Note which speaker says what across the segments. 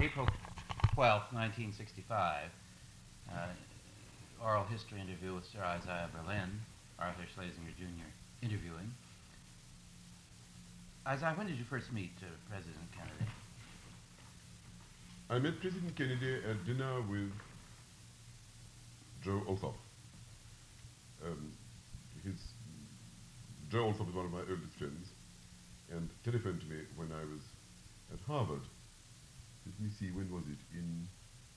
Speaker 1: April 12th, 1965, oral history interview with Sir Isaiah Berlin, Arthur Schlesinger Jr. interviewing. Isaiah, when did you first meet President Kennedy?
Speaker 2: I met President Kennedy at dinner with Joe Alsop. Joe Alsop is one of my oldest friends, and telephoned to me when I was at Harvard. Let me see, when was it? In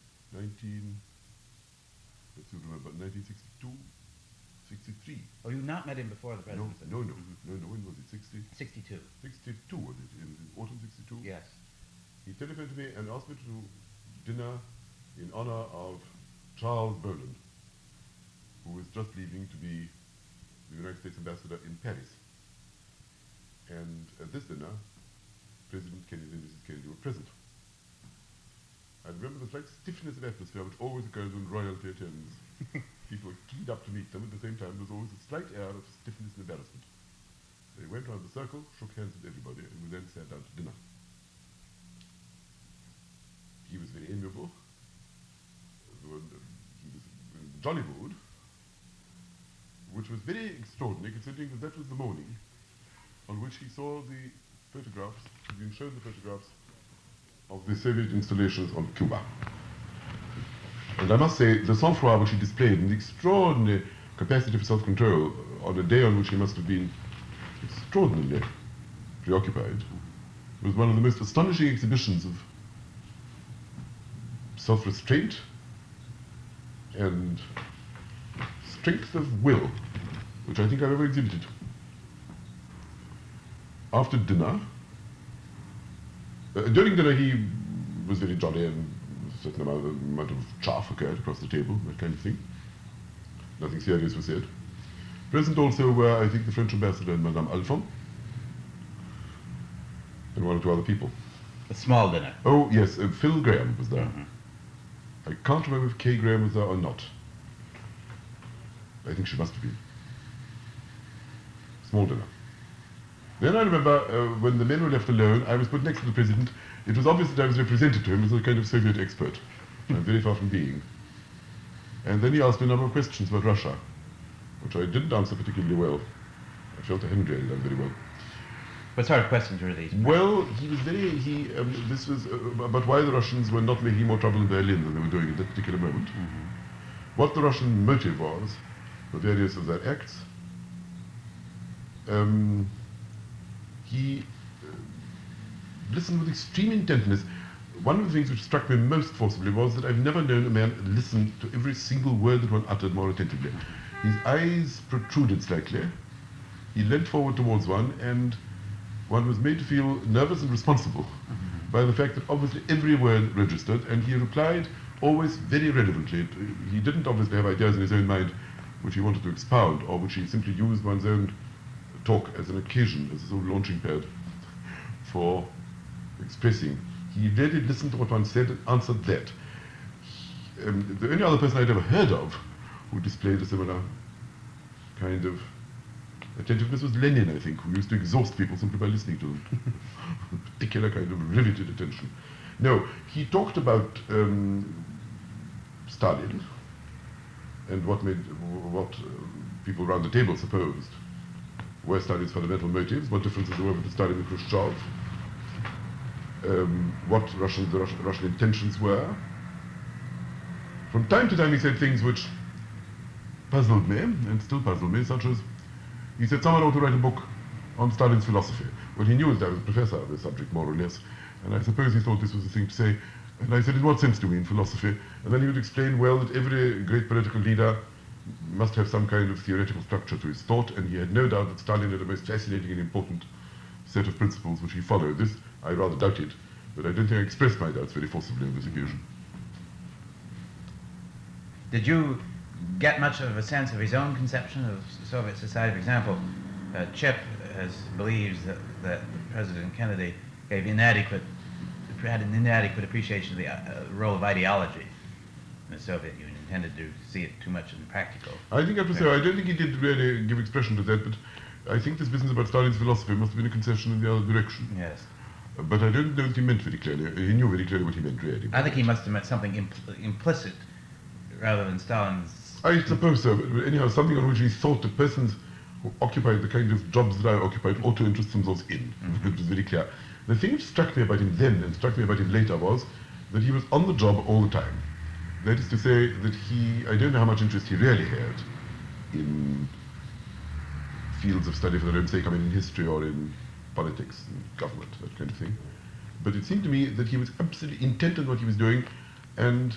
Speaker 2: 1962, 63.
Speaker 1: Oh, you not met him before the presidency?
Speaker 2: No, when was it?
Speaker 1: 62.
Speaker 2: 62 was it? In autumn 62?
Speaker 1: Yes.
Speaker 2: He telephoned to me and asked me to dinner in honor of Charles Boland, who was just leaving to be the United States ambassador in Paris. And at this dinner, President Kennedy and Mrs. Kennedy were present. I remember the slight stiffness of atmosphere which always occurs when royalty attends. People were keyed up to meet them. At the same time, there was always a slight air of stiffness and embarrassment. They went round the circle, shook hands with everybody, and we then sat down to dinner. He was very amiable. He was in a jolly mood, which was very extraordinary, considering that that was the morning on which he saw the photographs, he'd been shown the photographs of the Soviet installations on Cuba. And I must say, the sang-froid which he displayed and the extraordinary capacity for self-control on a day on which he must have been extraordinarily preoccupied was one of the most astonishing exhibitions of self-restraint and strength of will, which I think I've ever exhibited. After dinner, during dinner he was very jolly, and a certain amount of chaff occurred across the table, that kind of thing. Nothing serious was said. Present also were, I think, the French ambassador and Madame Alphon, and one or two other people.
Speaker 1: A small dinner.
Speaker 2: Oh, yes, Phil Graham was there.
Speaker 1: Mm-hmm.
Speaker 2: I can't remember if Kay Graham was there or not. I think she must have been. Small dinner. Then I remember when the men were left alone, I was put next to the president. It was obvious that I was represented to him as a kind of Soviet expert. I'm very far from being. And then he asked me a number of questions about Russia, which I didn't answer particularly well. I felt I hadn't really done very well.
Speaker 1: What sort of questions were these?
Speaker 2: Well, he was very, this was about why the Russians were not making more trouble in Berlin than they were doing at that particular moment.
Speaker 1: Mm-hmm.
Speaker 2: What the Russian motive was for various of their acts. He listened with extreme intentness. One of the things which struck me most forcibly was that I've never known a man listen to every single word that one uttered more attentively. His eyes protruded slightly. He leant forward towards one, and one was made to feel nervous and responsible by the fact that obviously every word registered, and he replied always very relevantly. He didn't obviously have ideas in his own mind which he wanted to expound, or which he simply used one's own talk as an occasion, as a sort of launching pad for expressing. He really listened to what one said and answered that. The only other person I'd ever heard of who displayed a similar kind of attentiveness was Lenin, I think, who used to exhaust people simply by listening to them. A particular kind of riveted attention. No, he talked about Stalin and what people around the table supposed were Stalin's fundamental motives, what differences there were between Stalin and Khrushchev, what the Russian intentions were. From time to time he said things which puzzled me, and still puzzle me, such as, he said someone ought to write a book on Stalin's philosophy. Well, he knew that I was a professor of the subject, more or less, and I suppose he thought this was the thing to say. And I said, in what sense do we mean philosophy? And then he would explain, well, that every great political leader must have some kind of theoretical structure to his thought, and he had no doubt that Stalin had a most fascinating and important set of principles which he followed. This I rather doubted, but I don't think I expressed my doubts very forcibly on this occasion.
Speaker 1: Did you get much of a sense of his own conception of Soviet society? For example, Chip believes that President Kennedy had an inadequate appreciation of the role of ideology in the Soviet Union, tended to see it too much in practical.
Speaker 2: I think I have to say, I don't think he did really give expression to that, but I think this business about Stalin's philosophy must have been a concession in the other direction.
Speaker 1: Yes.
Speaker 2: But I don't know that he meant very clearly. He knew very clearly what he meant, really.
Speaker 1: I think he must have meant something implicit rather than Stalin's.
Speaker 2: I suppose so. But anyhow, something on which he thought the persons who occupied the kind of jobs that I occupied ought to interest themselves in. It was very clear. The thing which struck me about him then and struck me about him later was that he was on the job all the time. That is to say that I don't know how much interest he really had in fields of study for their own sake, I mean in history or in politics and government, that kind of thing. But it seemed to me that he was absolutely intent on what he was doing and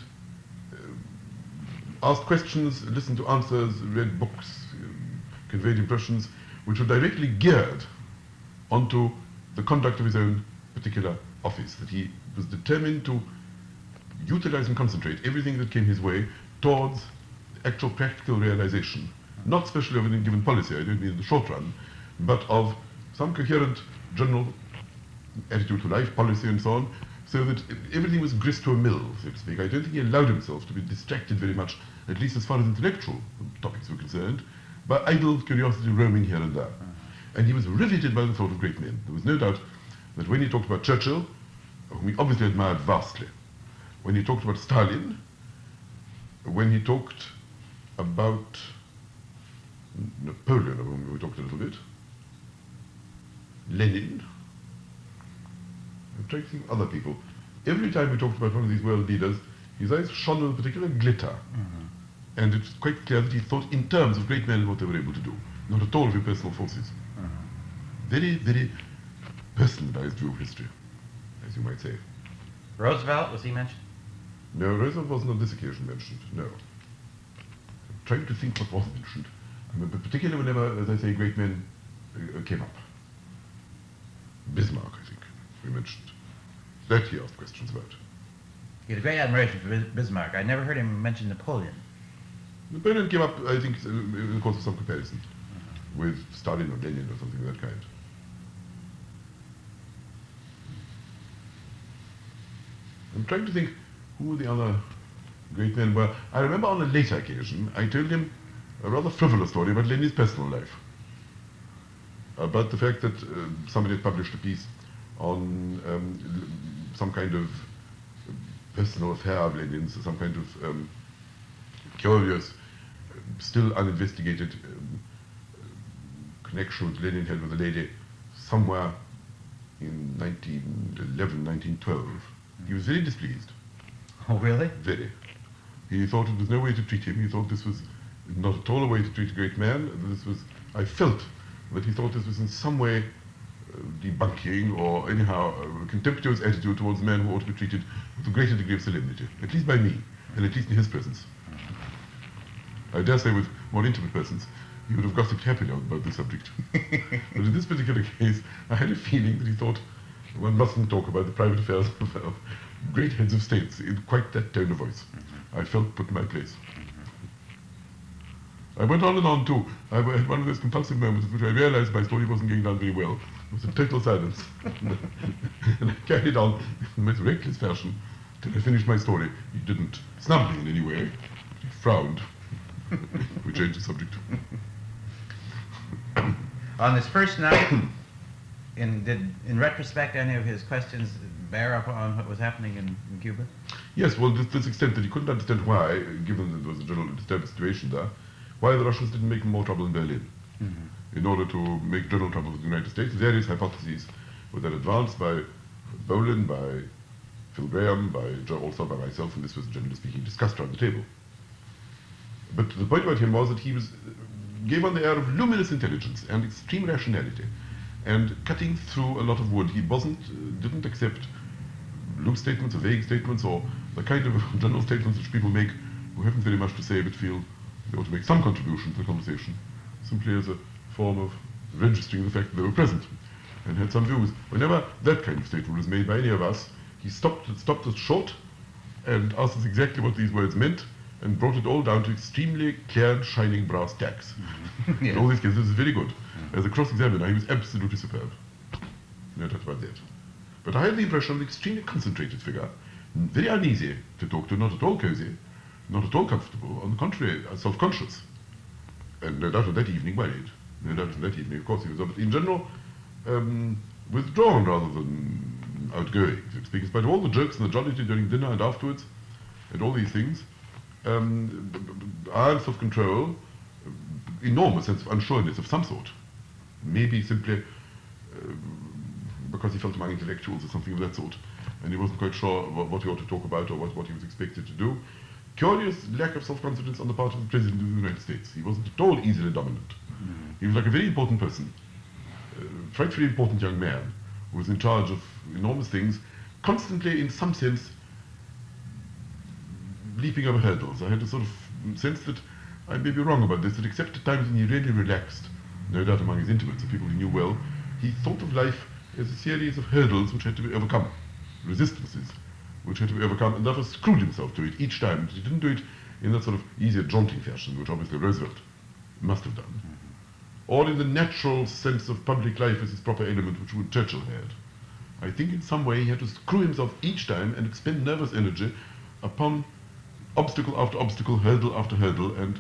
Speaker 2: asked questions, listened to answers, read books, conveyed impressions which were directly geared onto the conduct of his own particular office, that he was determined to utilize and concentrate everything that came his way towards actual practical realization, not especially of any given policy, I don't mean in the short run, but of some coherent general attitude to life, policy and so on, so that everything was grist to a mill, so to speak. I don't think he allowed himself to be distracted very much, at least as far as intellectual topics were concerned, by idle curiosity roaming here and there. And he was riveted by the thought of great men. There was no doubt that when he talked about Churchill, whom he obviously admired vastly, when he talked about Stalin, when he talked about Napoleon, of whom we talked a little bit, Lenin, I'm trying to think of other people. Every time we talked about one of these world leaders, his eyes shone with a particular glitter. And it's quite clear that he thought in terms of great men and what they were able to do, not at all of impersonal forces. Very, very personalized view of history, as you might say.
Speaker 1: Roosevelt, was he mentioned?
Speaker 2: No, Roosevelt wasn't on this occasion mentioned, no. I'm trying to think what was mentioned. I mean, but particularly whenever, as I say, great men came up. Bismarck, I think, we mentioned. That he asked questions about.
Speaker 1: He had a great admiration for Bismarck. I never heard him mention Napoleon.
Speaker 2: Napoleon came up, I think, in the course of some comparison with Stalin or Lenin or something of that kind. I'm trying to think who the other great men were. I remember on a later occasion, I told him a rather frivolous story about Lenin's personal life. About the fact that somebody had published a piece on some kind of personal affair of Lenin's, some kind of curious, still uninvestigated connection which Lenin had with a lady somewhere in 1911, 1912. He was very displeased.
Speaker 1: Oh, really?
Speaker 2: Very. He thought it was no way to treat him. He thought this was not at all a way to treat a great man. This was, I felt that he thought this was in some way debunking or anyhow a contemptuous attitude towards a man who ought to be treated with a greater degree of solemnity, at least by me, and at least in his presence. I dare say with more intimate persons, he would have gossiped happily about this subject. But in this particular case, I had a feeling that he thought one mustn't talk about the private affairs of great heads of states in quite that tone of voice. I felt put in my place. I went on and on too. I had one of those compulsive moments in which I realized my story wasn't going down very well. It was a total silence. And I carried on in the most reckless fashion till I finished my story. He didn't snub me in any way. He frowned. We changed the subject.
Speaker 1: On this first night, in retrospect, any of his questions bear up on what was happening in Cuba?
Speaker 2: Yes, well, to this extent that he couldn't understand why, given that there was a general disturbed situation there, why the Russians didn't make more trouble in Berlin. In order to make general trouble with the United States, various hypotheses were then advanced by Bolin, by Phil Graham, also by myself, and this was, generally speaking, discussed around the table. But the point about him was that he gave on the air of luminous intelligence and extreme rationality, and cutting through a lot of wood. He didn't accept loose statements or vague statements or the kind of general statements which people make who haven't very much to say but feel they ought to make some contribution to the conversation, simply as a form of registering the fact that they were present and had some views. Whenever that kind of statement was made by any of us, he stopped us short and asked us exactly what these words meant and brought it all down to extremely clear and shining brass tacks.
Speaker 1: Yeah.
Speaker 2: In all these cases, this is very good. As a cross-examiner, he was absolutely superb. No doubt about that. But I had the impression of an extremely concentrated figure, very uneasy to talk to, not at all cozy, not at all comfortable, on the contrary, self-conscious. And no doubt on that evening worried. No doubt on that evening, of course, he was, but in general, withdrawn rather than outgoing, so to speak. In spite of all the jokes and the jollity during dinner and afterwards, and all these things, iron self-control, enormous sense of unsureness of some sort. Maybe simply because he felt among intellectuals or something of that sort, and he wasn't quite sure what he ought to talk about or what he was expected to do. Curious lack of self-confidence on the part of the President of the United States. He wasn't at all easily dominant. Mm-hmm. He was like a very important person, a frightfully important young man who was in charge of enormous things, constantly, in some sense, leaping over hurdles. I had a sort of sense that I may be wrong about this, that except at times when he really relaxed, no doubt among his intimates, the people he knew well, he thought of life as a series of hurdles which had to be overcome, resistances which had to be overcome, and therefore screwed himself to it each time. He didn't do it in that sort of easier, jaunting fashion, which obviously Roosevelt must have done, or in the natural sense of public life as its proper element, which Churchill had. I think in some way he had to screw himself each time and expend nervous energy upon obstacle after obstacle, hurdle after hurdle, and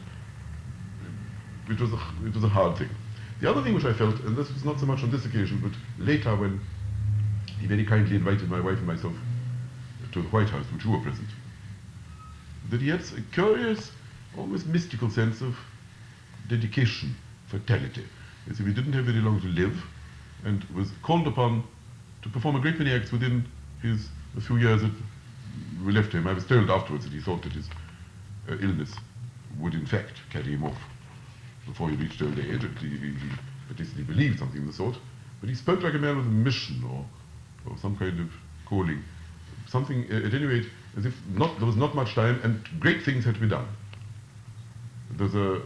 Speaker 2: it was a hard thing. The other thing which I felt, and this was not so much on this occasion, but later when he very kindly invited my wife and myself to the White House, which you were present, that he had a curious, almost mystical sense of dedication, fatality, as if he didn't have very long to live, and was called upon to perform a great many acts within a few years that we left him. I was told afterwards that he thought that his illness would in fact carry him off before he reached old age. At least he believed something of the sort. But he spoke like a man with a mission or some kind of calling. Something, at any rate, as if there was not much time and great things had to be done. There's a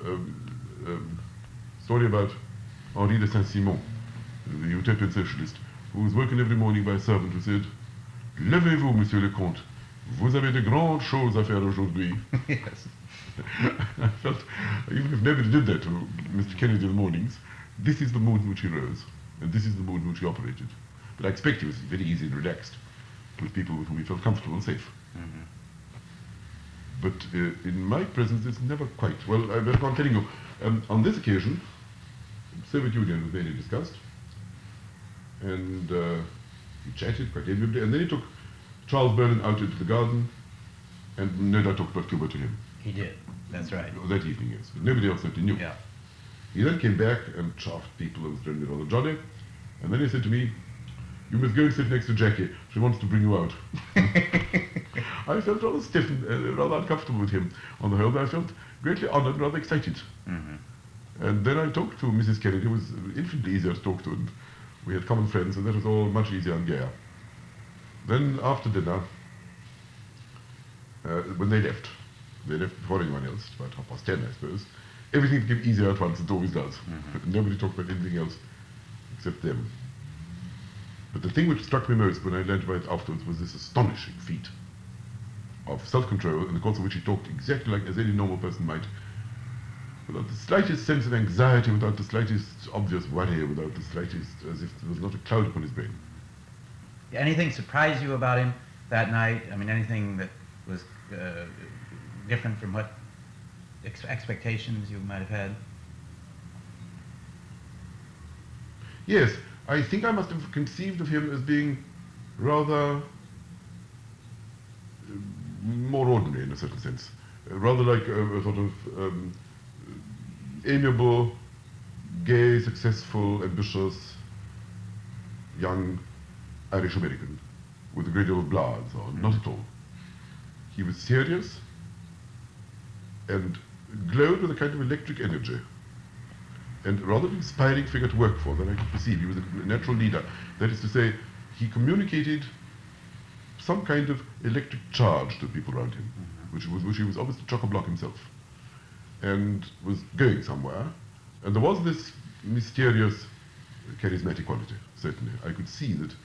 Speaker 2: story about Henri de Saint-Simon, the utopian socialist, who was woken every morning by a servant who said, "Levez-vous, monsieur le comte, vous avez de grandes choses à faire aujourd'hui."
Speaker 1: Yes.
Speaker 2: I felt, even if nobody did that to Mr. Kennedy in the mornings, this is the mood in which he rose, and this is the mood in which he operated. But I expect he was very easy and relaxed with people with whom he felt comfortable and safe. Mm-hmm. But in my presence, it's never quite. Well, I better go on telling you. On this occasion, the Soviet Union was mainly discussed, and he chatted quite amiably, and then he took Charles Berlin out into the garden, and no doubt talked about Cuba to him.
Speaker 1: He did, that's right.
Speaker 2: That evening, yes. But nobody else certainly knew.
Speaker 1: Yeah.
Speaker 2: He then came back and chaffed people and was generally rather jolly, and then he said to me, "You must go and sit next to Jackie. She wants to bring you out." I felt rather stiff and rather uncomfortable with him on the whole, but I felt greatly honored and rather excited. Mm-hmm. And then I talked to Mrs. Kennedy, who was infinitely easier to talk to, and we had common friends, and that was all much easier and gayer. Then after dinner, when they left before anyone else, about 10:30, I suppose, everything became easier at once, it always does. Mm-hmm. Nobody talked about anything else except them. But the thing which struck me most when I learned about it afterwards was this astonishing feat of self-control, in the course of which he talked exactly like as any normal person might, without the slightest sense of anxiety, without the slightest obvious worry, without the slightest, as if there was not a cloud upon his brain.
Speaker 1: Anything surprised you about him that night? I mean, anything that was different from what expectations you might have had?
Speaker 2: Yes, I think I must have conceived of him as being rather more ordinary in a certain sense, rather like a sort of amiable, gay, successful, ambitious, young Irish American with a great deal of blood and so on. Not at all. He was serious and glowed with a kind of electric energy, and rather inspiring figure to work for than I could perceive. He was a natural leader. That is to say, he communicated some kind of electric charge to people around him, which he was obviously chock-a-block himself, and was going somewhere. And there was this mysterious, charismatic quality, certainly. I could see that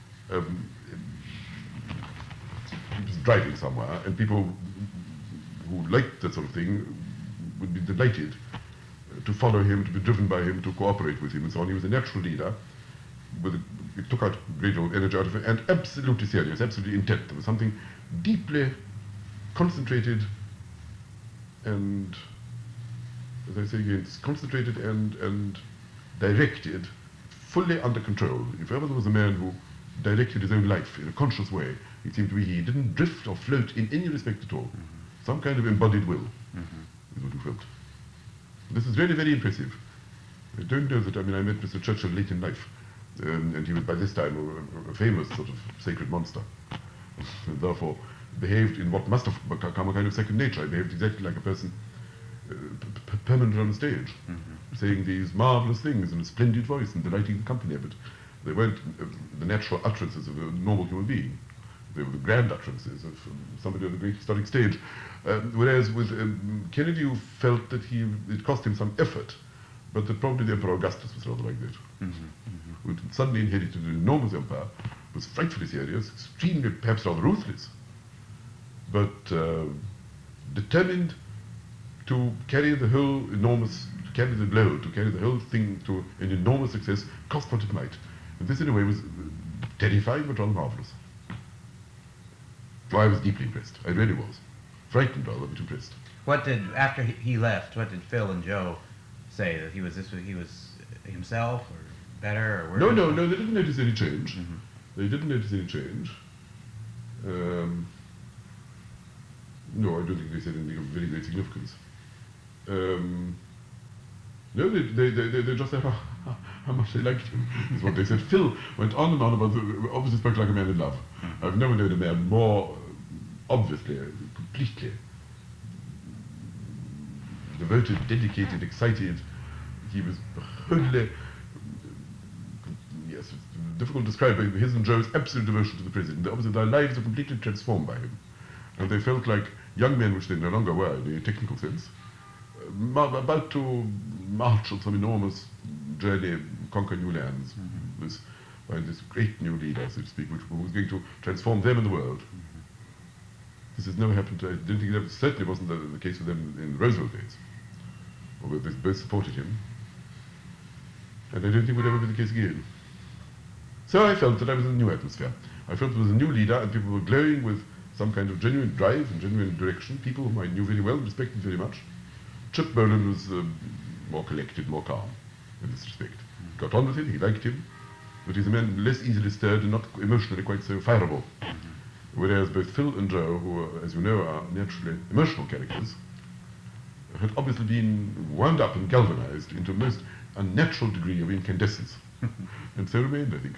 Speaker 2: he was driving somewhere, and people who liked that sort of thing would be delighted to follow him, to be driven by him, to cooperate with him, and so on. He was a natural leader. It took out a great deal of energy out of him, and absolutely serious, absolutely intent. There was something deeply concentrated and, as I say again, concentrated and directed, fully under control. If ever there was a man who directed his own life in a conscious way. It seemed to me he didn't drift or float in any respect at all. Some kind of embodied will is what he felt. This is really very impressive. I don't know that, I met Mr. Churchill late in life, and he was by this time a famous sort of sacred monster, and therefore behaved in what must have become a kind of second nature. He behaved exactly like a person permanent on the stage, saying these marvelous things in a splendid voice and delighting the company, but they weren't the natural utterances of a normal human being. They were the grand utterances of somebody on the great historic stage. Whereas with Kennedy, you felt that it cost him some effort, but that probably the Emperor Augustus was rather like that. Who suddenly inherited an enormous empire, was frightfully serious, extremely, perhaps rather ruthless, but determined to carry the whole enormous, to carry the blow, to carry the whole thing to an enormous success, cost what it might. And this, in a way, was terrifying but rather marvelous. I was deeply impressed. I really was. Frightened rather, but impressed.
Speaker 1: After he left, what did Phil and Joe say? That he was himself, or better, or
Speaker 2: worse? No, they didn't notice any change. They didn't notice any change. No, I don't think they said anything of very great significance. No, they just said how much they liked him, is what they said. Phil went on and on about, obviously spoke like a man in love. I've never known a man more obviously, completely devoted, dedicated, excited. He was wholly, yes, it's difficult to describe, but his and Joe's absolute devotion to the president. Obviously their lives were completely transformed by him. And they felt like young men, which they no longer were in a technical sense, about to march on some enormous journey, conquer new lands, by this great new leader, so to speak, which was going to transform them and the world. This has never happened. I don't think that certainly wasn't the case with them in the Roosevelt days, although they both supported him. And I don't think it would ever be the case again. So I felt that I was in a new atmosphere. I felt there was a new leader, and people were glowing with some kind of genuine drive and genuine direction, people whom I knew very well and respected very much. Chip Boland was more collected, more calm in this respect. Got on with him, he liked him, but he's a man less easily stirred and not emotionally quite so fireable. Whereas both Phil and Joe, who, as you know, are naturally emotional characters, had obviously been wound up and galvanized into a most unnatural degree of incandescence. And so remained, I think.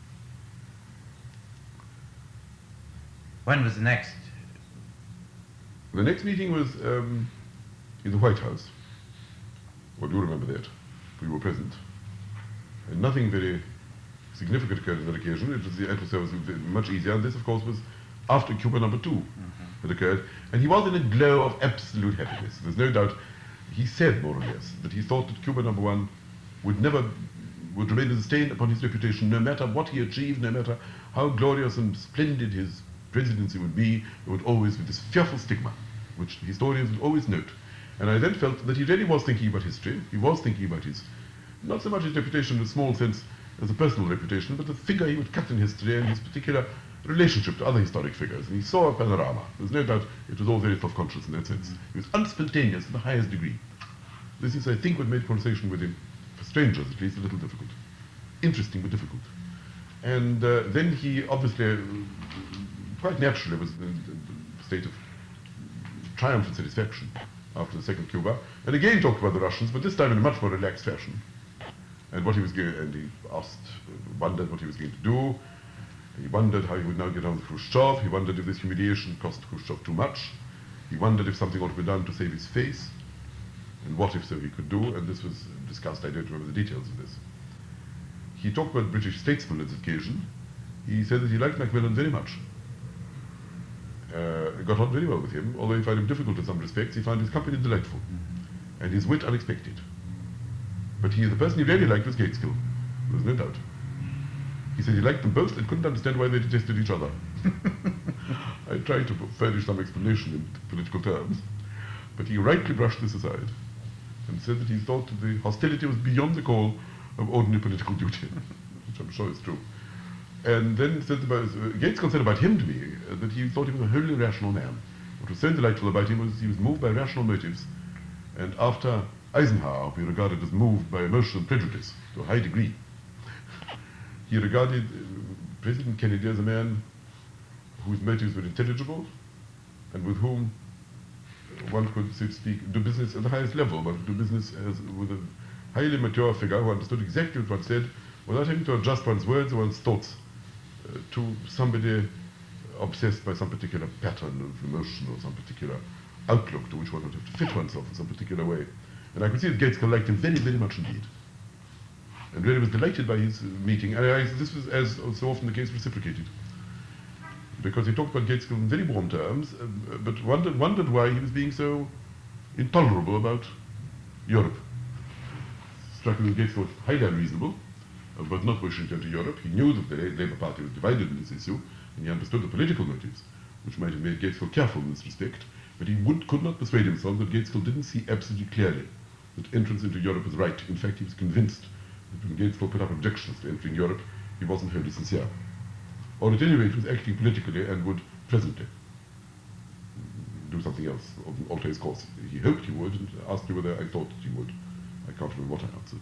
Speaker 1: When was the next?
Speaker 2: The next meeting was in the White House. Well, you remember that. We were present. And nothing very significant occurred on that occasion. The atmosphere was much easier. And this, of course, was after Cuba number 2 had occurred. And he was in a glow of absolute happiness. There's no doubt. He said, more or less, that he thought that Cuba number 1 would remain as a stain upon his reputation, no matter what he achieved, no matter how glorious and splendid his presidency would be, there would always be this fearful stigma, which historians would always note. And I then felt that he really was thinking about history. He was thinking about his, not so much his reputation in a small sense as a personal reputation, but the figure he would cut in history and his particular relationship to other historic figures. And he saw a panorama. There's no doubt it was all very self-conscious in that sense. He was unspontaneous to the highest degree. This is, I think, what made conversation with him, for strangers at least, a little difficult. Interesting, but difficult. And then he obviously, quite naturally, was in a state of triumph and satisfaction after the second Cuba, and again talked about the Russians, but this time in a much more relaxed fashion. And what he was going, and he wondered what he was going to do. He wondered how he would now get on with Khrushchev. He wondered if this humiliation cost Khrushchev too much. He wondered if something ought to be done to save his face, and what if so he could do, and this was discussed. I don't remember the details of this. He talked about British statesmen on this occasion. He said that he liked Macmillan very much. Got on very well with him, although he found him difficult in some respects. He found his company delightful, and his wit unexpected. But the person he really liked was Gateskill. There's no doubt. He said he liked them both and couldn't understand why they detested each other. I tried to furnish some explanation in political terms, but he rightly brushed this aside and said that he thought that the hostility was beyond the call of ordinary political duty, which I'm sure is true. And then said Gateskill said about him to me that he thought he was a wholly rational man. What was so delightful about him was he was moved by rational motives, and after Eisenhower, we regarded as moved by emotional prejudice to a high degree. He regarded President Kennedy as a man whose motives were intelligible and with whom one could, so to speak, do business at the highest level, but do business with a highly mature figure who understood exactly what one said without having to adjust one's words or one's thoughts to somebody obsessed by some particular pattern of emotion or some particular outlook to which one would have to fit oneself in some particular way. And I could see that Gaitskell liked him very, very much indeed. And really was delighted by his meeting. And this was, as so often the case, reciprocated. Because he talked about Gaitskell in very warm terms, but wondered why he was being so intolerable about Europe. Struck me that Gaitskell was highly unreasonable about not wishing to enter Europe. He knew that the Labour Party was divided in this issue, and he understood the political motives, which might have made Gaitskell careful in this respect, but he could not persuade himself that Gaitskell didn't see absolutely clearly that entrance into Europe was right. In fact, he was convinced that when Gaitskell put up objections to entering Europe, he wasn't wholly sincere. Or at any rate, was acting politically and would presently do something else, alter his course. He hoped he would, and asked me whether I thought that he would. I can't remember what I answered.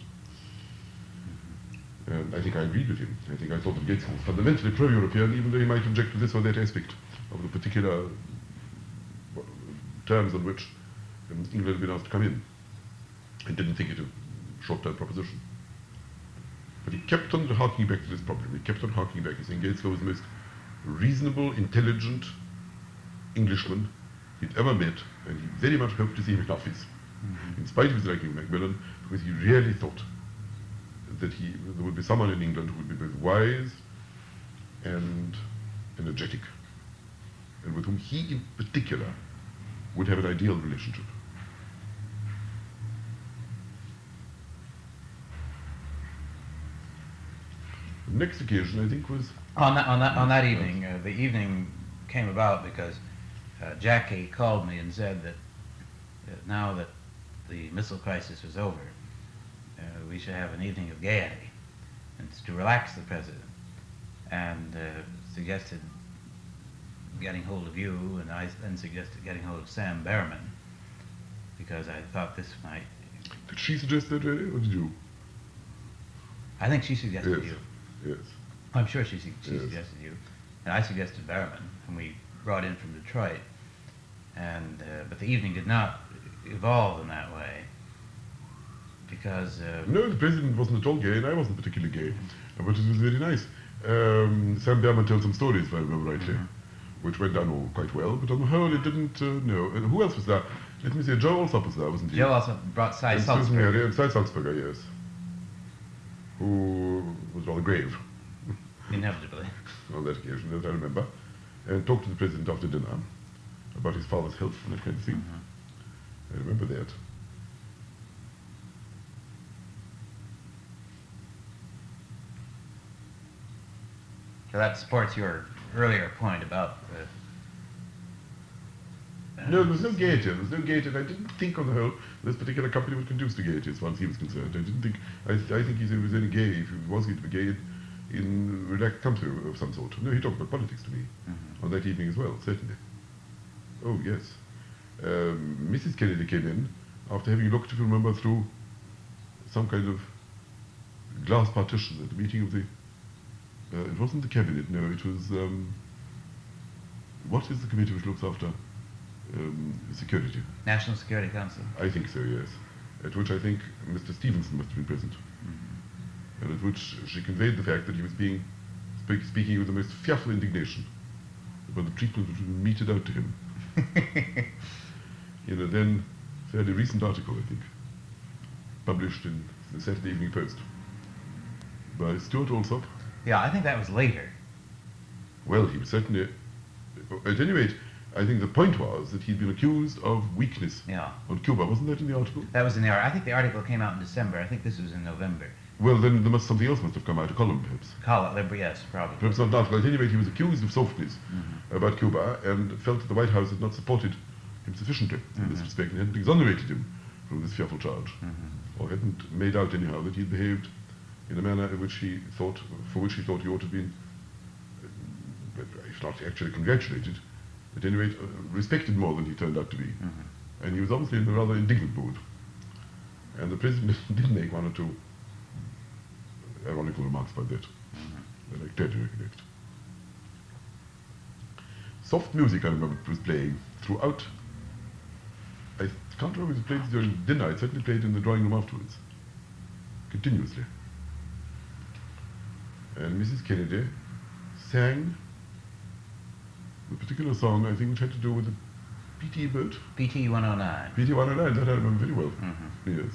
Speaker 2: And I think I agreed with him. I think I thought that Gaitskell was fundamentally pro-European, even though he might object to this or that aspect of the particular terms on which England had been asked to come in, and didn't think it a short-term proposition. But he kept on harking back to this problem. He kept on harking back. He's saying Gaitskell was the most reasonable, intelligent Englishman he'd ever met, and he very much hoped to see him in office, in spite of his liking of Macmillan, because he really thought that there would be someone in England who would be both wise and energetic, and with whom he in particular would have an ideal relationship. The next occasion, I think, was
Speaker 1: on that evening. The evening came about because Jackie called me and said that now that the missile crisis was over, we should have an evening of gaiety, and to relax the president, and suggested getting hold of you, and I then suggested getting hold of Sam Behrman, because I thought this might...
Speaker 2: Did she suggest that, really, or did you?
Speaker 1: I think she suggested you.
Speaker 2: Yes.
Speaker 1: I'm sure she suggested you, and I suggested Behrman, whom we brought in from Detroit, and but the evening did not evolve in that way, because...
Speaker 2: No, the president wasn't at all gay, and I wasn't particularly gay, but it was very nice. Sam Behrman told some stories, if I remember rightly, which went down all quite well, but on the whole it didn't, no. And who else was there? Let me see, Joe Alsop was there, wasn't he?
Speaker 1: Joe Alsop brought Cy Sulzberger.
Speaker 2: Susan Mary and Cy Sulzberger, yes, who was rather grave.
Speaker 1: Inevitably.
Speaker 2: On that occasion, as I remember, and talked to the president after dinner about his father's health and that kind of thing. I remember that.
Speaker 1: So that supports your earlier point about
Speaker 2: no, there was no gaiety. There was no gaiety, and I didn't think, on the whole, this particular company would conduce to gaiety as far as he was concerned. I didn't think. I think he was only gay if he was going to be gay in relaxed company of some sort. No, he talked about politics to me on that evening as well, certainly. Oh yes, Mrs. Kennedy came in after having looked, if you remember, through some kind of glass partition at the meeting of the. It wasn't the cabinet, no. It was. What is the committee which looks after security?
Speaker 1: National Security Council.
Speaker 2: I think so, yes. At which I think Mr. Stevenson must have been present, and at which she conveyed the fact that he was speaking with the most fearful indignation about the treatment which was meted out to him. In a then fairly recent article, I think, published in the Saturday Evening Post by Stuart Alsop.
Speaker 1: Yeah, I think that was later.
Speaker 2: Well, he was certainly, at any rate, I think the point was that he'd been accused of weakness on Cuba. Wasn't that in the article?
Speaker 1: That was in the article. I think the article came out in December. I think this was in November.
Speaker 2: Well, then something else must have come out, a column perhaps.
Speaker 1: Yes, probably.
Speaker 2: Perhaps not an article. At any rate, he was accused of softness about Cuba, and felt that the White House had not supported him sufficiently in this respect, and hadn't exonerated him from this fearful charge, or hadn't made out anyhow that he'd behaved in a manner in which he thought, for which he thought he ought to have been, if not actually congratulated, at any rate respected more than he turned out to be. And he was obviously in a rather indignant mood. And the president did make one or two ironical remarks about that, that I clearly recollect. soft music, I remember, was playing throughout. I can't remember if it played during dinner. It certainly played in the drawing room afterwards, continuously. And Mrs. Kennedy sang a particular song, I think, which had to do with the PT boat.
Speaker 1: PT 109.
Speaker 2: PT 109, that I remember very well.
Speaker 1: Mm-hmm.
Speaker 2: Yes.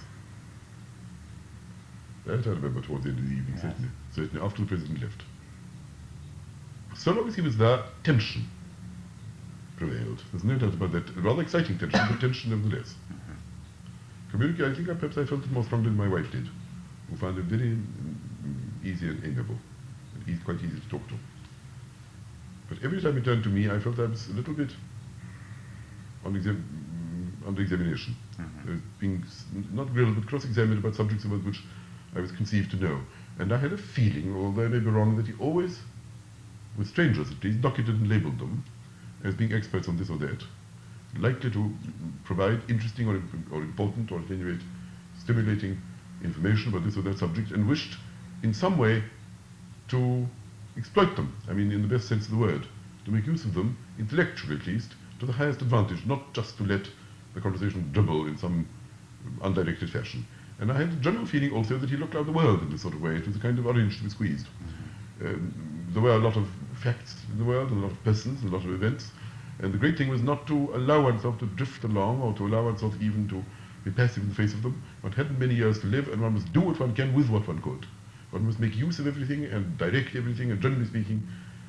Speaker 2: That I remember towards the end of the evening,
Speaker 1: Yes.
Speaker 2: certainly after the president left. So long as he was there, tension prevailed. There's no doubt about that. A rather exciting tension, but tension nevertheless. Communicate, I think perhaps I felt it more strongly than my wife did, who found it very easy and amiable, and quite easy to talk to. But every time he turned to me, I felt I was a little bit under examination. I was being not grilled, but cross-examined about subjects about which I was conceived to know. And I had a feeling, although I may be wrong, that he always, with strangers at least, docketed and labeled them as being experts on this or that, likely to provide interesting or important or at any rate stimulating information about this or that subject, and wished in some way to exploit them, I mean in the best sense of the word, to make use of them, intellectually at least, to the highest advantage, not just to let the conversation dribble in some undirected fashion. And I had a general feeling also that he looked out the world in this sort of way. It was a kind of orange to be squeezed. There were a lot of facts in the world, and a lot of persons, and a lot of events, and the great thing was not to allow oneself to drift along, or to allow oneself even to be passive in the face of them. One hadn't many years to live, and one must do what one can with what one could. One must make use of everything and direct everything, and generally speaking,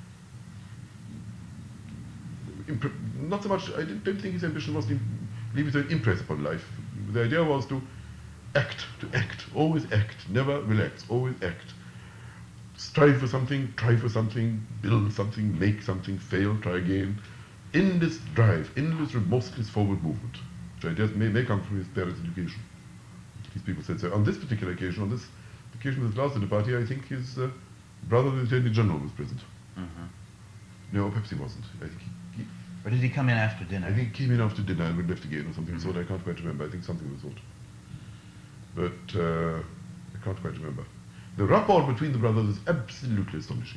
Speaker 2: not so much, I don't think his ambition was to leave his own impress upon life. The idea was to act, always act, never relax, always act. Strive for something, try for something, build something, make something, fail, try again. Endless drive, endless remorseless forward movement, which I guess may come from his parents' education. These people said so. On this particular occasion, on this occasion of his last dinner party, I think his brother, the Attorney General, was present. No, perhaps he wasn't. I think
Speaker 1: Or did he come in after dinner?
Speaker 2: I think he came in after dinner and we left again or something of the sort. I can't quite remember. I think something of the sort. But I can't quite remember. The rapport between the brothers is absolutely astonishing.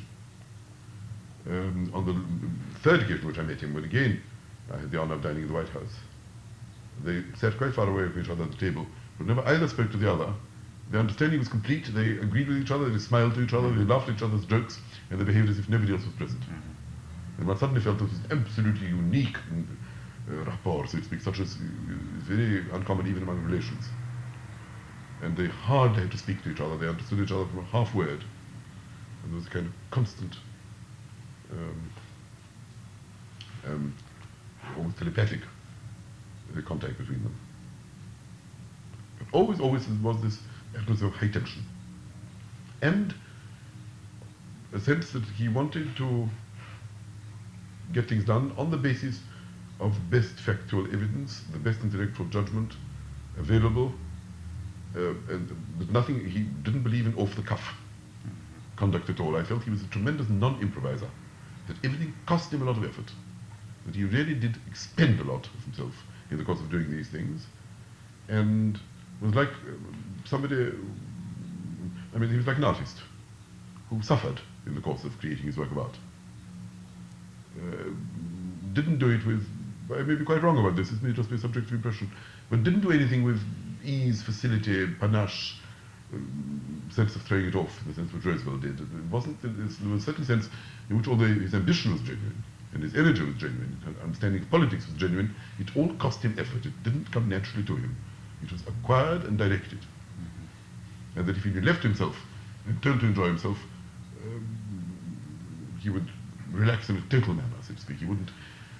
Speaker 2: On the third occasion which I met him, when again I had the honor of dining in the White House, they sat quite far away from each other at the table, but never either spoke to the other. Their understanding was complete. They agreed with each other, they smiled to each other, they laughed at each other's jokes, and they behaved as if nobody else was present. And one suddenly felt this was absolutely unique rapport, so to speak, such as is very uncommon even among relations. And they hardly had to speak to each other. They understood each other from a half word. And there was a kind of constant, almost telepathic contact between them. But always was this atmosphere of high tension. And a sense that he wanted to get things done on the basis of best factual evidence, the best intellectual judgment available, but nothing, he didn't believe in off-the-cuff conduct at all. I felt he was a tremendous non-improviser, that everything cost him a lot of effort, that he really did expend a lot of himself in the course of doing these things, and was like somebody, I mean, he was like an artist who suffered in the course of creating his work of art. Didn't do it with, I may be quite wrong about this, it may just be a subjective impression, but didn't do anything with ease, facility, panache, sense of throwing it off, in the sense which Roosevelt did. It wasn't, there was a certain sense in which, although his ambition was genuine, and his energy was genuine, and understanding of politics was genuine, it all cost him effort. It didn't come naturally to him. It was acquired and directed. And that if he left himself and told to enjoy himself, he would relax in a total manner, so to speak. He would,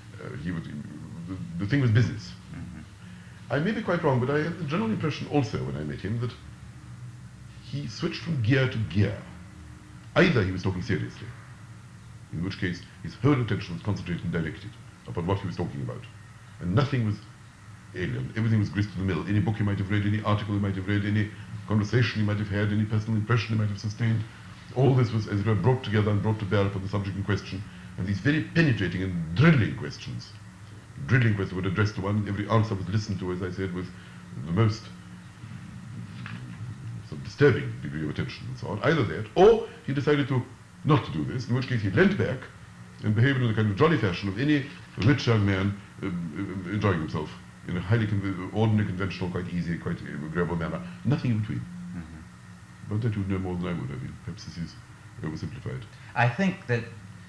Speaker 2: the thing was business. I may be quite wrong, but I had the general impression also when I met him that he switched from gear to gear. Either he was talking seriously, in which case his whole attention was concentrated and directed upon what he was talking about, and nothing was alien. Everything was grist to the mill. Any book he might have read, any article he might have read, any conversation he might have had, any personal impression he might have sustained, all this was, as it were, brought together and brought to bear upon the subject in question, and these very penetrating and drilling questions were addressed to one. Every answer was listened to, as I said, with the most sort of disturbing degree of attention and so on. Either that, or he decided to not to do this, in which case he leant back and behaved in a kind of jolly fashion of any rich young man enjoying himself in a highly ordinary, conventional, quite easy, quite agreeable manner. Nothing in between. But that you would know more than I would. I mean, perhaps this is oversimplified.
Speaker 1: I think that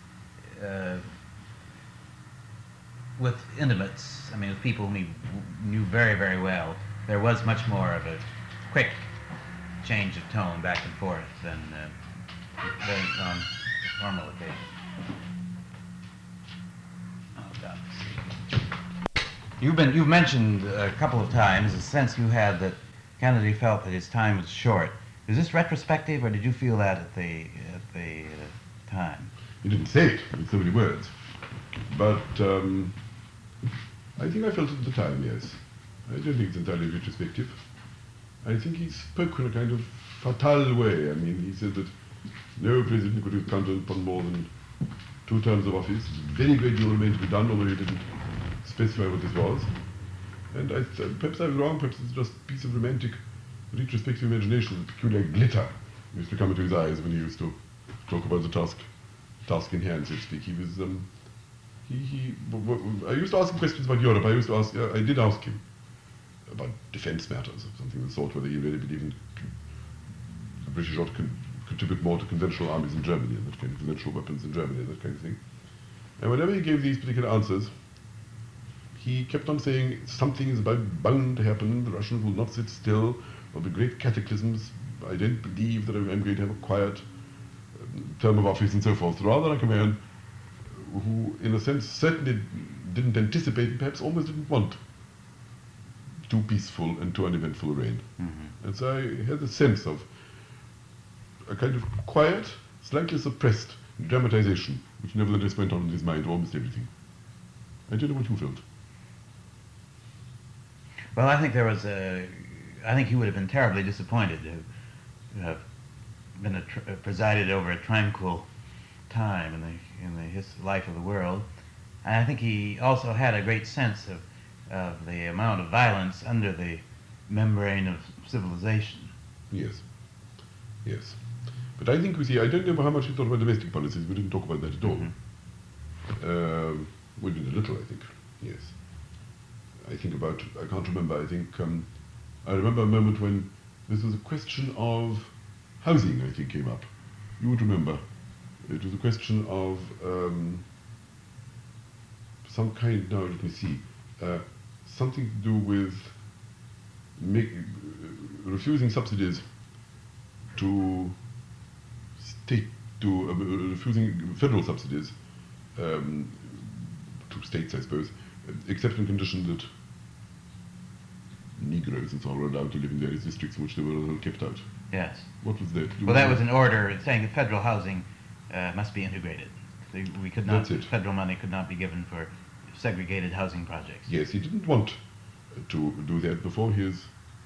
Speaker 1: with intimates, I mean, with people whom he knew very, very well, there was much more of a quick change of tone back and forth than on normal occasion. Oh, God. You've mentioned a couple of times the sense you had that Kennedy felt that his time was short. Is this retrospective, or did you feel that at the time?
Speaker 2: He didn't say it in so many words, but I think I felt it at the time, yes. I don't think it's entirely retrospective. I think he spoke in a kind of fatal way. I mean, he said that no president could have counted upon more than 2 terms of office. Very great deal remained to be done, although he didn't specify what this was. And perhaps I was wrong, perhaps it's just a piece of romantic retrospective imagination, the peculiar glitter used to come into his eyes when he used to talk about the task in hand, so to speak. He was, I used to ask him questions about Europe. I did ask him about defense matters or something of the sort, whether he really believed in the British ought to contribute more to conventional armies in Germany, and that kind of conventional weapons in Germany, and that kind of thing. And whenever he gave these particular answers, he kept on saying something is bound to happen, the Russians will not sit still, there'll be great cataclysms, I don't believe that I'm going to have a quiet term of office and so forth. Rather like a man who, in a sense, certainly didn't anticipate and perhaps almost didn't want too peaceful and too uneventful a reign. And so I had the sense of a kind of quiet, slightly suppressed dramatization, which nevertheless went on in his mind almost everything. I don't know what you felt.
Speaker 1: Well, I think I think he would have been terribly disappointed to have been presided over a tranquil time in the life of the world. And I think he also had a great sense of the amount of violence under the membrane of civilization.
Speaker 2: Yes, yes. But I think we see, I don't know how much he thought about domestic policies. We didn't talk about that at all. We did a little, I think, yes. I can't remember, I think, I remember a moment when this was a question of housing, I think, came up. You would remember. It was a question of some kind, now let me see, something to do with refusing subsidies to refusing federal subsidies to states, I suppose, except on condition that Negroes and so on were allowed to live in various districts in which they were kept out.
Speaker 1: Yes.
Speaker 2: What was that?
Speaker 1: Well, that was an order saying that federal housing must be integrated. We could not, federal money could not be given for segregated housing projects.
Speaker 2: Yes, he didn't want to do that before his,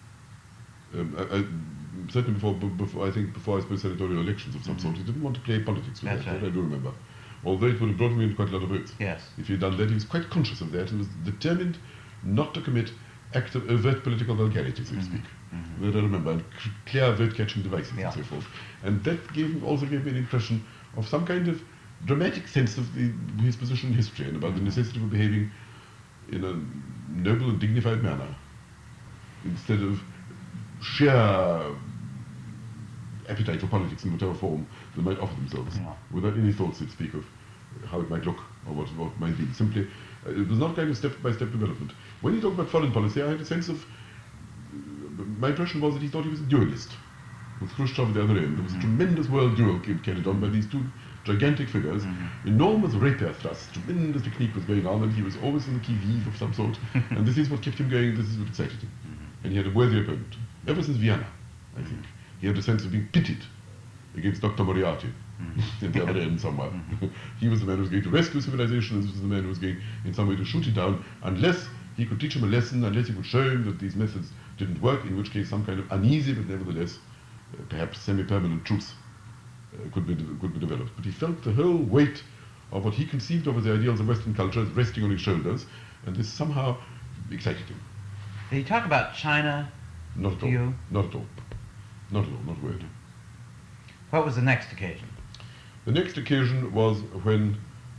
Speaker 2: certainly before I suppose senatorial elections of some sort. He didn't want to play politics with
Speaker 1: That's
Speaker 2: that,
Speaker 1: right.
Speaker 2: that I do remember. Although it would have brought him in quite a lot of votes.
Speaker 1: Yes.
Speaker 2: If he had done that, he was quite conscious of that and was determined not to commit acts of overt political vulgarity, so to speak. That I remember, and clear vote-catching devices and so forth. And that also gave me an impression of some kind of dramatic sense of his position in history and about the necessity of behaving in a noble and dignified manner instead of sheer appetite for politics in whatever form they might offer themselves, without any thought, so to speak, of how it might look or what it might be. Simply, it was not kind of step-by-step development. When he talked about foreign policy, I had a sense of, my impression was that he thought he was a duelist, with Khrushchev at the other end. There was a tremendous world duel carried on by these two gigantic figures, enormous rapier thrusts, tremendous technique was going on, and he was always in the qui-vive of some sort, and this is what kept him going, this is what excited him. And he had a worthy opponent. Ever since Vienna, I think, he had a sense of being pitted against Dr. Moriarty at the other end somewhere. He was the man who was going to rescue civilization, this was the man who was going in some way to shoot it down, unless he could teach him a lesson, unless he could show him that these methods didn't work, in which case some kind of uneasy but nevertheless perhaps semi-permanent truce could be developed. But he felt the whole weight of what he conceived of as the ideals of Western culture as resting on his shoulders, and this somehow excited him.
Speaker 1: Did he talk about China?
Speaker 2: Not at all.
Speaker 1: You?
Speaker 2: Not at all. Not at all, not a word.
Speaker 1: What was the next occasion?
Speaker 2: The next occasion was when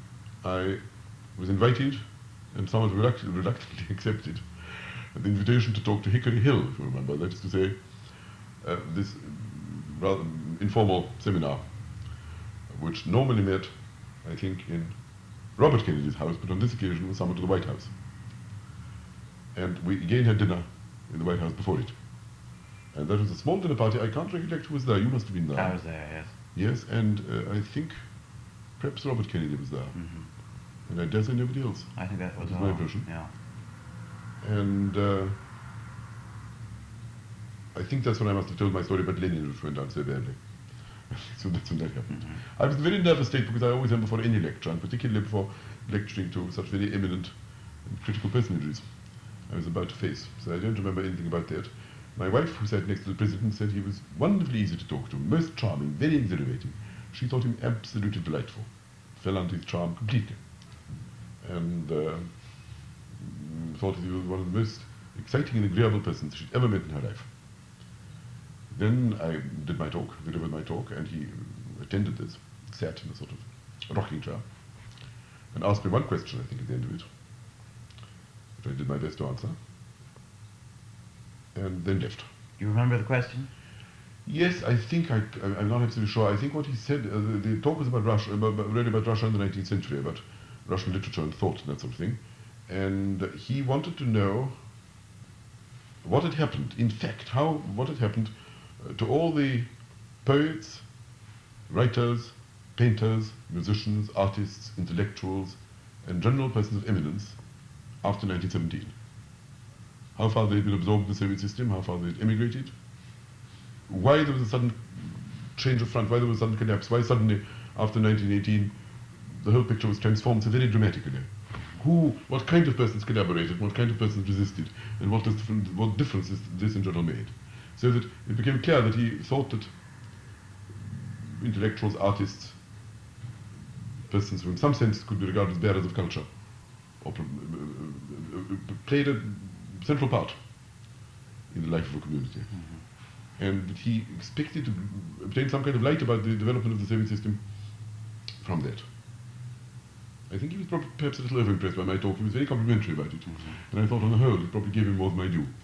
Speaker 2: I was invited and somewhat reluctantly accepted the invitation to talk to Hickory Hill, if you remember. That is to say, this rather informal seminar, which normally met, I think, in Robert Kennedy's house, but on this occasion was summoned to the White House. And we again had dinner in the White House before it. And that was a small dinner party. I can't recollect who was there. You must have been there.
Speaker 1: I was there, yes.
Speaker 2: Yes, and I think perhaps Robert Kennedy was there.
Speaker 1: Mm-hmm.
Speaker 2: And I dare say nobody else.
Speaker 1: I think that was
Speaker 2: my impression.
Speaker 1: Yeah.
Speaker 2: And I think that's when I must have told my story about Lenin, which went down so badly. So that's when that happened.
Speaker 1: Mm-hmm.
Speaker 2: I was in a very nervous state because I always am before any lecture, and particularly before lecturing to such very eminent and critical personages I was about to face. So I don't remember anything about that. My wife, who sat next to the president, said he was wonderfully easy to talk to, most charming, very exhilarating. She thought him absolutely delightful, fell under his charm completely, and thought he was one of the most exciting and agreeable persons she'd ever met in her life. Then I did my talk, delivered my talk, and he attended this, sat in a sort of rocking chair, and asked me one question, I think, at the end of it, which I did my best to answer, and then left.
Speaker 1: Do you remember the question?
Speaker 2: Yes, I think I'm not absolutely sure. I think what he said, the talk was about Russia, really about Russia in the 19th century, about Russian literature and thought and that sort of thing. And he wanted to know what had happened, in fact, what had happened to all the poets, writers, painters, musicians, artists, intellectuals, and general persons of eminence after 1917. How far they had been absorbed in the Soviet system, how far they had emigrated, why there was a sudden change of front, why there was a sudden collapse, why suddenly, after 1918, the whole picture was transformed so very dramatically. What kind of persons collaborated, what kind of persons resisted, and what differences this in general made. So that it became clear that he thought that intellectuals, artists, persons who in some sense could be regarded as bearers of culture, or played a central part in the life of a community. Mm-hmm. And that he expected to obtain some kind of light about the development of the Soviet system from that. I think he was perhaps a little over-impressed by my talk. He was very complimentary about it. Mm-hmm. And I thought on the whole it probably gave him more than my due.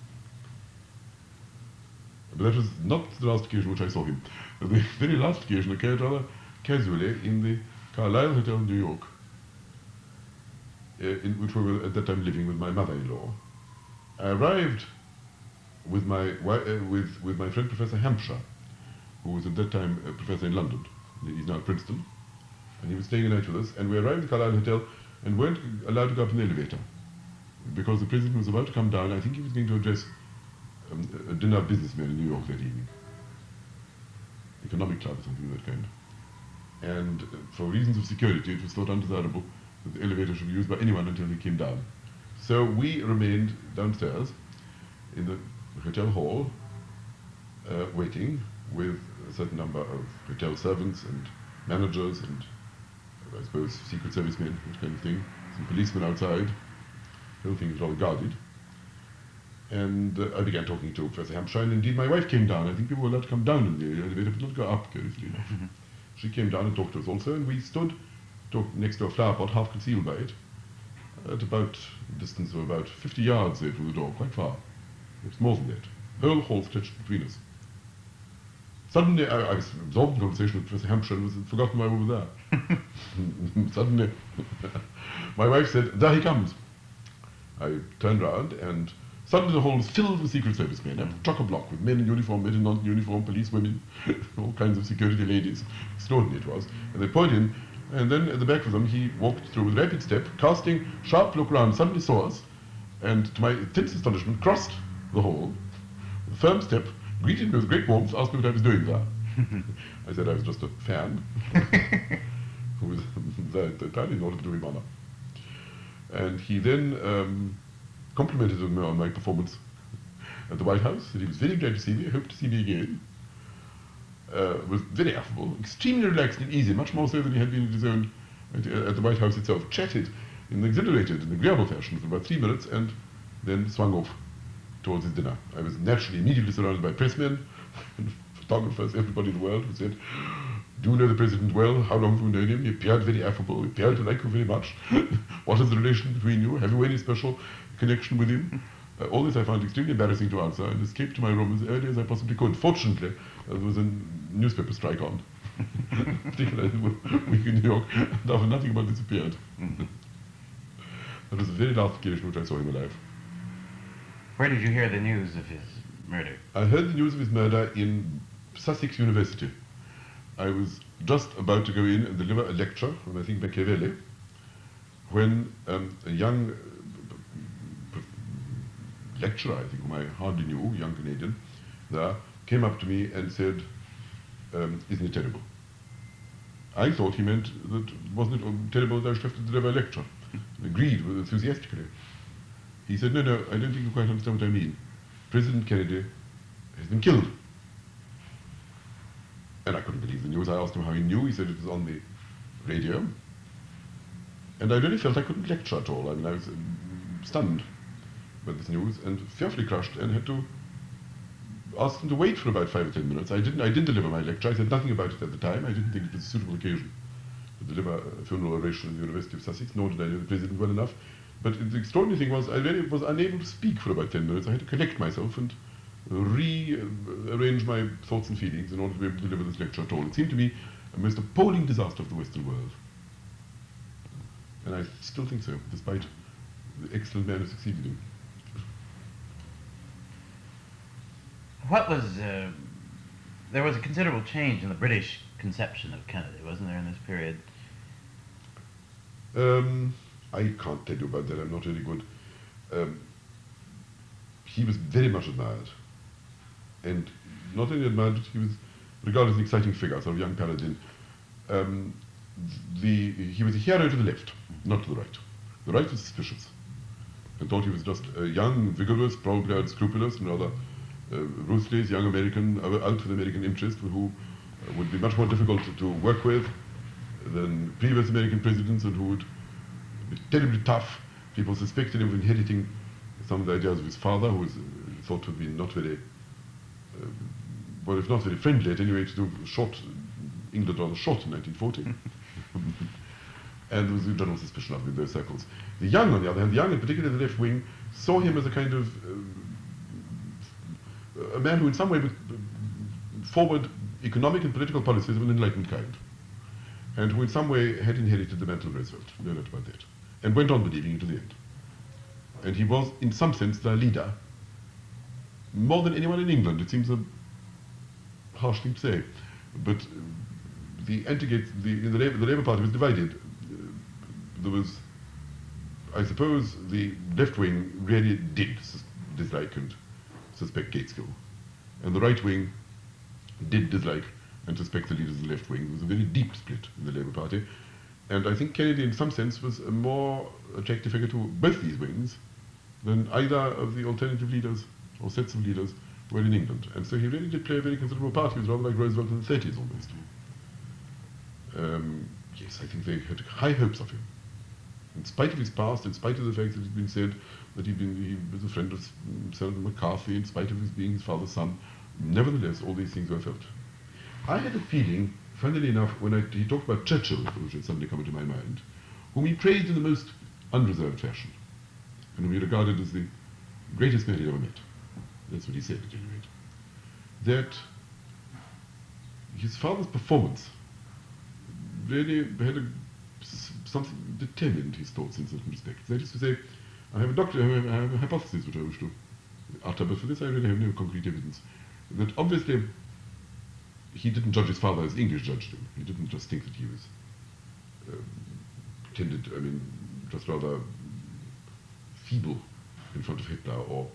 Speaker 2: But that was not the last occasion which I saw him. The very last occasion occurred rather casually in the Carlisle Hotel in New York, in which we were at that time living with my mother-in-law. I arrived with my friend Professor Hampshire, who was at that time a professor in London. He's now at Princeton. And he was staying a night with us, and we arrived at the Carlisle Hotel and weren't allowed to go up in the elevator because the president was about to come down. I think he was going to address a dinner of businessmen in New York that evening, economic club or something of that kind. And for reasons of security, it was thought undesirable that the elevator should be used by anyone until he came down. So we remained downstairs in the hotel hall, waiting with a certain number of hotel servants and managers and, I suppose, Secret Servicemen, that kind of thing, some policemen outside. The whole thing was rather guarded. And I began talking to Professor Hampshire, and indeed my wife came down. I think people were allowed to come down in the elevator, but not go up, curiously enough. Mm-hmm. She came down and talked to us also, and we stood next to a flower pot, half concealed by it, at about a distance of about 50 yards there from the door, quite far. It's more than that. The whole hall stretched between us. Suddenly, I was absorbed in conversation with Professor Hampshire and had forgotten why we were there. Suddenly, my wife said, "There he comes." I turned round, and suddenly the hall was filled with Secret Service men, chock-a-block with men in uniform, men in non-uniform, police women, all kinds of security ladies. Extraordinary it was. And they poured in, and then at the back of them he walked through with rapid step, casting sharp look round, suddenly saw us, and to my intense astonishment crossed the hall with a firm step, greeted me with great warmth, asked me what I was doing there. I said I was just a fan who was there at the time in order to do him honor. And he then complimented me on my performance at the White House, and he was very glad to see me, hoped to see me again. Was very affable, extremely relaxed and easy, much more so than he had been at his own at the White House itself. Chatted in an exhilarated and agreeable fashion for about 3 minutes, and then swung off towards his dinner. I was naturally immediately surrounded by pressmen and photographers, everybody in the world, who said, do you know the president well? How long have you known him? He appeared very affable. He appeared to like you very much. What is the relation between you? Have you any special connection with him? All this I found extremely embarrassing to answer and escaped to my room as early as I possibly could. Fortunately, there was a newspaper strike on, particularly the week in New York, and after nothing about this appeared. That was the very last occasion which I saw him alive.
Speaker 1: Where did you hear the news of his murder?
Speaker 2: I heard the news of his murder in Sussex University. I was just about to go in and deliver a lecture on, I think, Machiavelli, when a young lecturer, I think, whom I hardly knew, young Canadian, there, came up to me and said, isn't it terrible? I thought he meant that, wasn't it terrible that I should have to deliver a lecture? Agreed with enthusiastically. He said, no, I don't think you quite understand what I mean. President Kennedy has been killed. And I couldn't believe the news. I asked him how he knew. He said it was on the radio. And I really felt I couldn't lecture at all. I mean, I was stunned by this news and fearfully crushed and had to ask him to wait for about 5 or 10 minutes. I didn't deliver my lecture. I said nothing about it at the time. I didn't think it was a suitable occasion to deliver a funeral oration at the University of Sussex, nor did I know the president well enough. But the extraordinary thing was I really was unable to speak for about 10 minutes. I had to collect myself and rearrange my thoughts and feelings in order to be able to deliver this lecture at all. It seemed to me a most appalling disaster of the Western world. And I still think so, despite the excellent man who succeeded him.
Speaker 1: What was, there was a considerable change in the British conception of Kennedy, wasn't there, in this period?
Speaker 2: I can't tell you about that, I'm not really good. He was very much admired. And not only admired, he was regarded as an exciting figure, sort of young paladin. He was a hero to the left, not to the right. The right was suspicious and thought he was just a young, vigorous, probably unscrupulous, and rather ruthless young American, out for the American interest, who would be much more difficult to work with than previous American presidents, and who would be terribly tough. People suspected him of inheriting some of the ideas of his father, who was thought to have been not very, well, if not very friendly, at any rate, to short England rather short in 1940. And there was a general suspicion of him in those circles. The young, on the other hand, the young, and particularly the left wing, saw him as a kind of a man who in some way forward economic and political policies of an enlightened kind, and who in some way had inherited the mantle of Roosevelt, no doubt about that, and went on believing it to the end. And he was, in some sense, their leader, more than anyone in England. It seems a harsh thing to say, but the Labour Party was divided. There was, I suppose, the left wing really did dislike and suspect Gateskill, and the right wing did dislike and suspect the leaders of the left wing. There was a very deep split in the Labour Party, and I think Kennedy, in some sense, was a more attractive figure to both these wings than either of the alternative leaders or sets of leaders were in England. And so he really did play a very considerable part. He was rather like Roosevelt in the 30s almost. Yes, I think they had high hopes of him. In spite of his past, in spite of the fact that it's been said that he was a friend of Senator McCarthy, in spite of his being his father's son, nevertheless, all these things were felt. I had a feeling, funnily enough, when he talked about Churchill, which had suddenly come into my mind, whom he praised in the most unreserved fashion, and whom he regarded as the greatest man he'd ever met. That's what he said, at any rate. That his father's performance really had something determined his thoughts in certain respects. That is to say, I have a hypothesis which I wish to utter, but for this I really have no concrete evidence. That obviously he didn't judge his father as English judged him. He didn't just think that he was just rather feeble in front of Hitler, or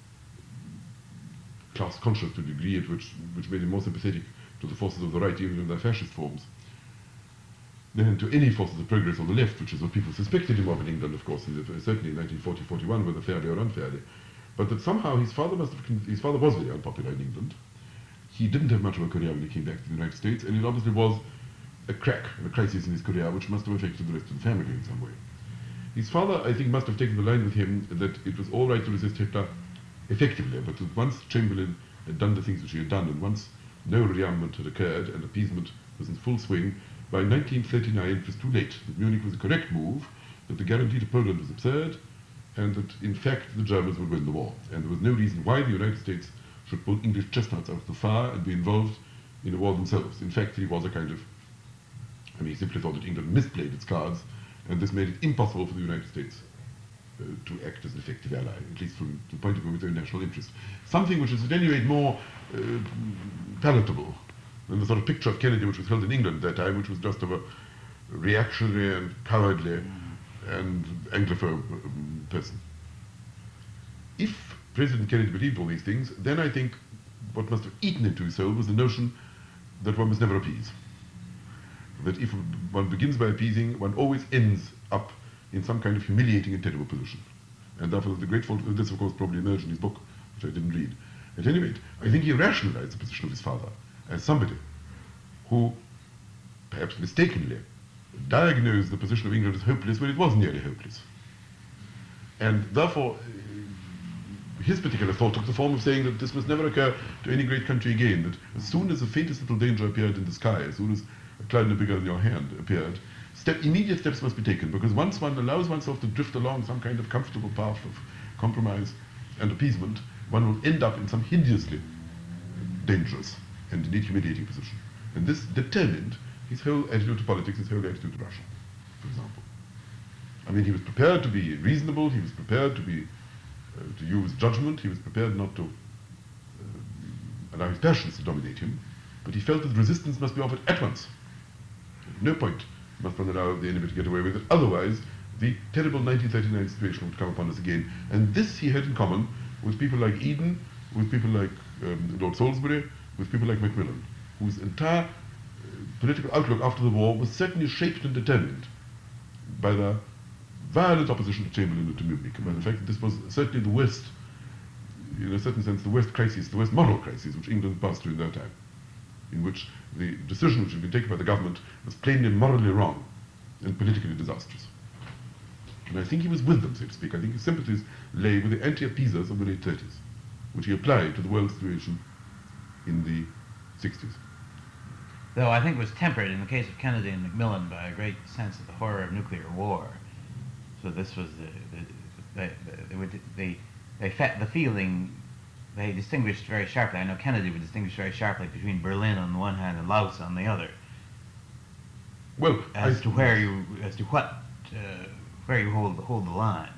Speaker 2: class conscious to a degree at which made him more sympathetic to the forces of the right, even in their fascist forms, than to any forces of progress on the left, which is what people suspected him of in England, of course, certainly in 1940-41, whether fairly or unfairly. But that somehow his father was very unpopular in England. He didn't have much of a career when he came back to the United States, and it obviously was a crack, a crisis in his career, which must have affected the rest of the family in some way. His father, I think, must have taken the line with him that it was all right to resist Hitler effectively, but that once Chamberlain had done the things which he had done, and once no rearmament had occurred and appeasement was in full swing. By 1939, it was too late. That Munich was a correct move, that the guarantee to Poland was absurd, and that, in fact, the Germans would win the war. And there was no reason why the United States should pull English chestnuts out of the fire and be involved in the war themselves. In fact, he was a kind of, he simply thought that England misplayed its cards, and this made it impossible for the United States to act as an effective ally, at least from the point of view of its own national interest. Something which is at any rate more palatable than the sort of picture of Kennedy which was held in England at that time, which was just of a reactionary and cowardly and Anglophobe person. If President Kennedy believed all these things, then I think what must have eaten into his soul was the notion that one must never appease. That if one begins by appeasing, one always ends up in some kind of humiliating and terrible position. And therefore the great fault, this of course probably emerged in his book, which I didn't read. At any rate, I think he rationalized the position of his father as somebody who, perhaps mistakenly, diagnosed the position of England as hopeless when it was nearly hopeless. And therefore, his particular thought took the form of saying that this must never occur to any great country again, that as soon as the faintest little danger appeared in the sky, as soon as a cloud no bigger than your hand appeared, immediate steps must be taken, because once one allows oneself to drift along some kind of comfortable path of compromise and appeasement, one will end up in some hideously dangerous and indeed humiliating position. And this determined his whole attitude to politics, his whole attitude to Russia, for example. I mean, he was prepared to be reasonable, he was prepared to be to use judgment, he was prepared not to allow his passions to dominate him, but he felt that resistance must be offered at once. At no point must one allow the enemy to get away with it, otherwise the terrible 1939 situation would come upon us again. And this he had in common with people like Eden, with people like Lord Salisbury, with people like Macmillan, whose entire political outlook after the war was certainly shaped and determined by the violent opposition to Chamberlain and to Munich, and by the fact that this was certainly the worst, in a certain sense, the worst crisis, the worst moral crisis which England passed through in that time, in which the decision which had been taken by the government was plainly morally wrong and politically disastrous. And I think he was with them, so to speak. I think his sympathies lay with the anti-appeasers of the late 30s, which he applied to the world situation in the 60s.
Speaker 1: Though I think it was tempered in the case of Kennedy and Macmillan by a great sense of the horror of nuclear war. So this was the feeling they distinguished very sharply. I know Kennedy would distinguish very sharply between Berlin on the one hand and Laos on the other.
Speaker 2: Well,
Speaker 1: as to where you hold the line.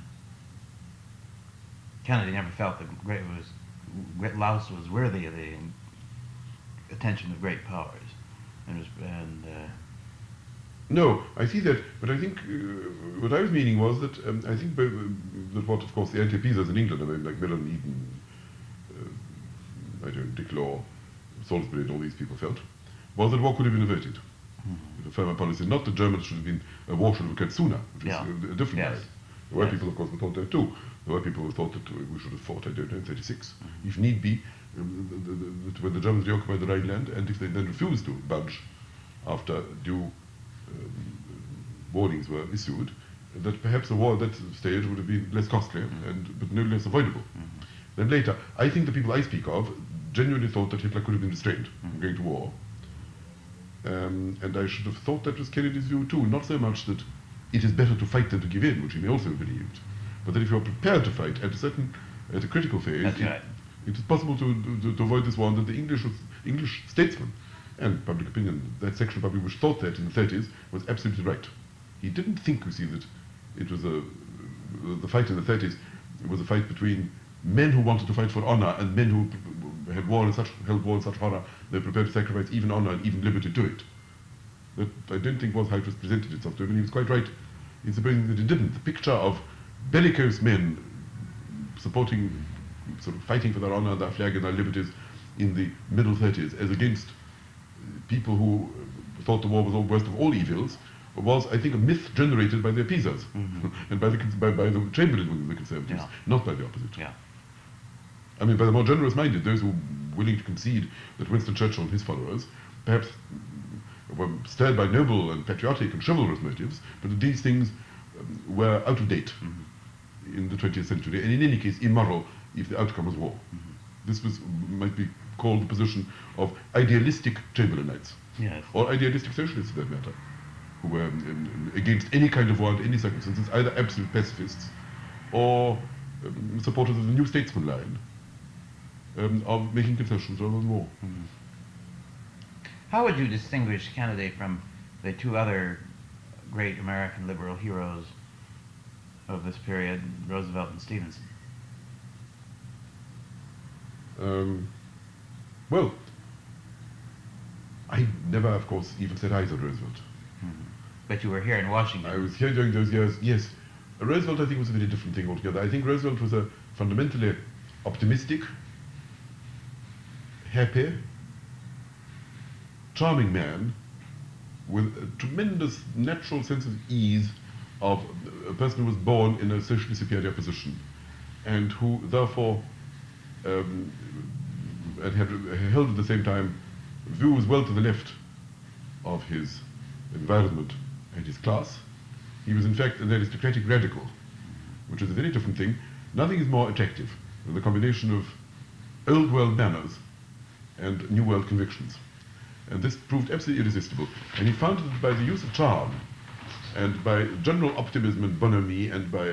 Speaker 1: Kennedy never felt that Laos was worthy of the attention of great powers,
Speaker 2: No, I see that, but I think what I was meaning was that I think that what, of course, the anti-appeasers in England, I mean, like Macmillan, Eden, Dick Law, Salisbury, and all these people felt, was that war could have been averted. The firmer policy, not that Germans should have been, war should have occurred sooner, which is a different line. There were people, of course, who thought that too. There were people who thought that we should have fought, I don't know, in 36, if need be, when the Germans reoccupied the Rhineland, and if they then refused to budge after due warnings were issued, that perhaps the war at that stage would have been less costly, but no less avoidable. Then later, I think the people I speak of genuinely thought that Hitler could have been restrained from going to war. And I should have thought that was Kennedy's view too, not so much that it is better to fight than to give in, which he may also have believed, but that if you are prepared to fight at a critical phase, it is possible to avoid this war, and that the English statesmen and public opinion, that section of public which thought that in the 30s, was absolutely right. He didn't think, you see, that it was the fight in the 30s was a fight between men who wanted to fight for honor and men who held war in such horror they were prepared to sacrifice even honor and even liberty to it. That I don't think was how it was presented itself to him, and he was quite right in supposing that it didn't. The picture of bellicose men supporting, sort of fighting for their honor, their flag and their liberties in the middle 30s as against people who thought the war was the worst of all evils was, I think, a myth generated by the appeasers and by the Chamberlain wing of the Conservatives, not by the opposite. I mean, by the more generous-minded, those who were willing to concede that Winston Churchill and his followers perhaps were stirred by noble and patriotic and chivalrous motives, but that these things were out of date in the 20th century, and in any case immoral if the outcome was war. This might be called the position of idealistic Chamberlainites,
Speaker 1: Yes.
Speaker 2: or idealistic socialists for that matter, who were against any kind of war under any circumstances, either absolute pacifists or supporters of the New Statesman line, of making concessions rather than war.
Speaker 1: Mm-hmm. How would you distinguish Kennedy from the two other great American liberal heroes of this period, Roosevelt and Stevenson?
Speaker 2: Well, I never, of course, even set eyes on Roosevelt.
Speaker 1: Mm-hmm. But you were here in Washington.
Speaker 2: I was here during those years, yes. Roosevelt, I think, was a very different thing altogether. I think Roosevelt was a fundamentally optimistic, happy, charming man with a tremendous natural sense of ease of a person who was born in a socially superior position and who therefore and had held at the same time views well to the left of his environment and his class. He was in fact an aristocratic radical, which is a very different thing. Nothing is more attractive than the combination of old world manners and new world convictions. And this proved absolutely irresistible. And he found that by the use of charm and by general optimism and bonhomie and by,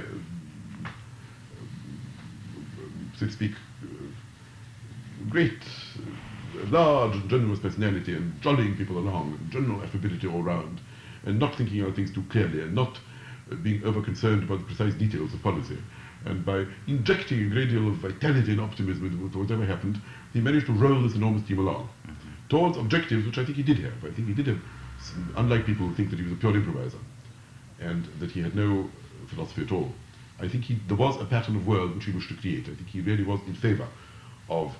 Speaker 2: so to speak, great, large and generous personality and jollying people along, and general affability all round, and not thinking out things too clearly and not being over-concerned about the precise details of policy. And by injecting a great deal of vitality and optimism into whatever happened, he managed to roll this enormous team along towards objectives which I think he did have. I think he did have, unlike people who think that he was a pure improviser and that he had no philosophy at all. I think there was a pattern of world which he wished to create. I think he really was in favor of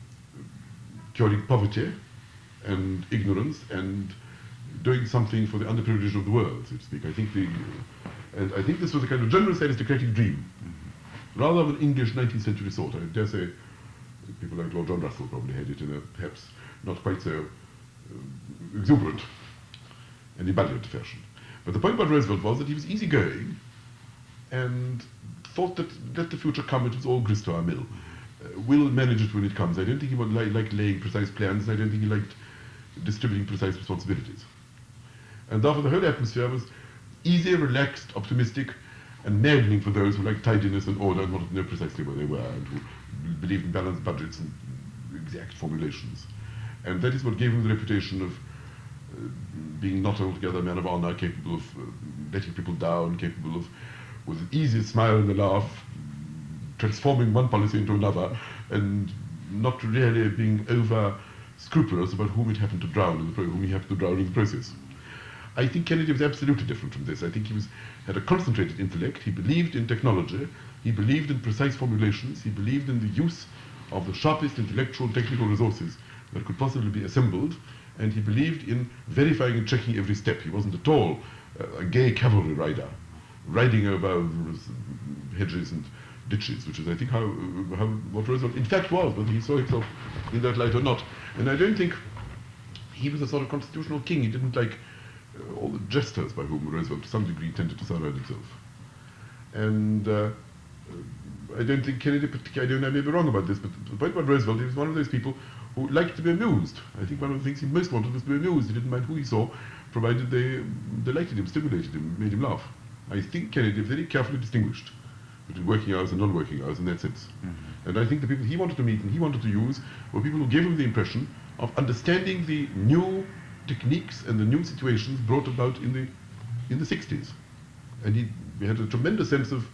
Speaker 2: curing poverty and ignorance and doing something for the underprivileged of the world, so to speak. I think and I think this was a kind of generous aristocratic dream, rather of an English 19th century sort. I dare say people like Lord John Russell probably had it in a perhaps not quite so exuberant and ebullient fashion. But the point about Roosevelt was that he was easygoing and thought that let the future come, it was all grist to our mill. We'll manage it when it comes. I don't think he would like laying precise plans. I don't think he liked distributing precise responsibilities. And therefore the whole atmosphere was easy, relaxed, optimistic, and maddening for those who liked tidiness and order and wanted to know precisely where they were and who believed in balanced budgets and exact formulations. And that is what gave him the reputation of being not altogether a man of honor, capable of letting people down, capable of, with an easy smile and a laugh, transforming one policy into another, and not really being over scrupulous about whom it happened to drown whom he happened to drown in the process. I think Kennedy was absolutely different from this. I think he had a concentrated intellect. He believed in technology. He believed in precise formulations. He believed in the use of the sharpest intellectual and technical resources that could possibly be assembled. And he believed in verifying and checking every step. He wasn't at all a gay cavalry rider, riding over hedges and ditches, which is, I think, what Roosevelt in fact was, whether he saw himself in that light or not. And I don't think he was a sort of constitutional king. He didn't like all the jesters by whom Roosevelt to some degree tended to surround himself. And I don't think Kennedy particularly, I may be wrong about this, but the point about Roosevelt, he was one of those people who liked to be amused. I think one of the things he most wanted was to be amused. He didn't mind who he saw, provided they delighted him, stimulated him, made him laugh. I think Kennedy very carefully distinguished between working hours and non-working hours in that sense. Mm-hmm. And I think the people he wanted to meet and he wanted to use were people who gave him the impression of understanding the new techniques and the new situations brought about in the 60s. And he had a tremendous sense of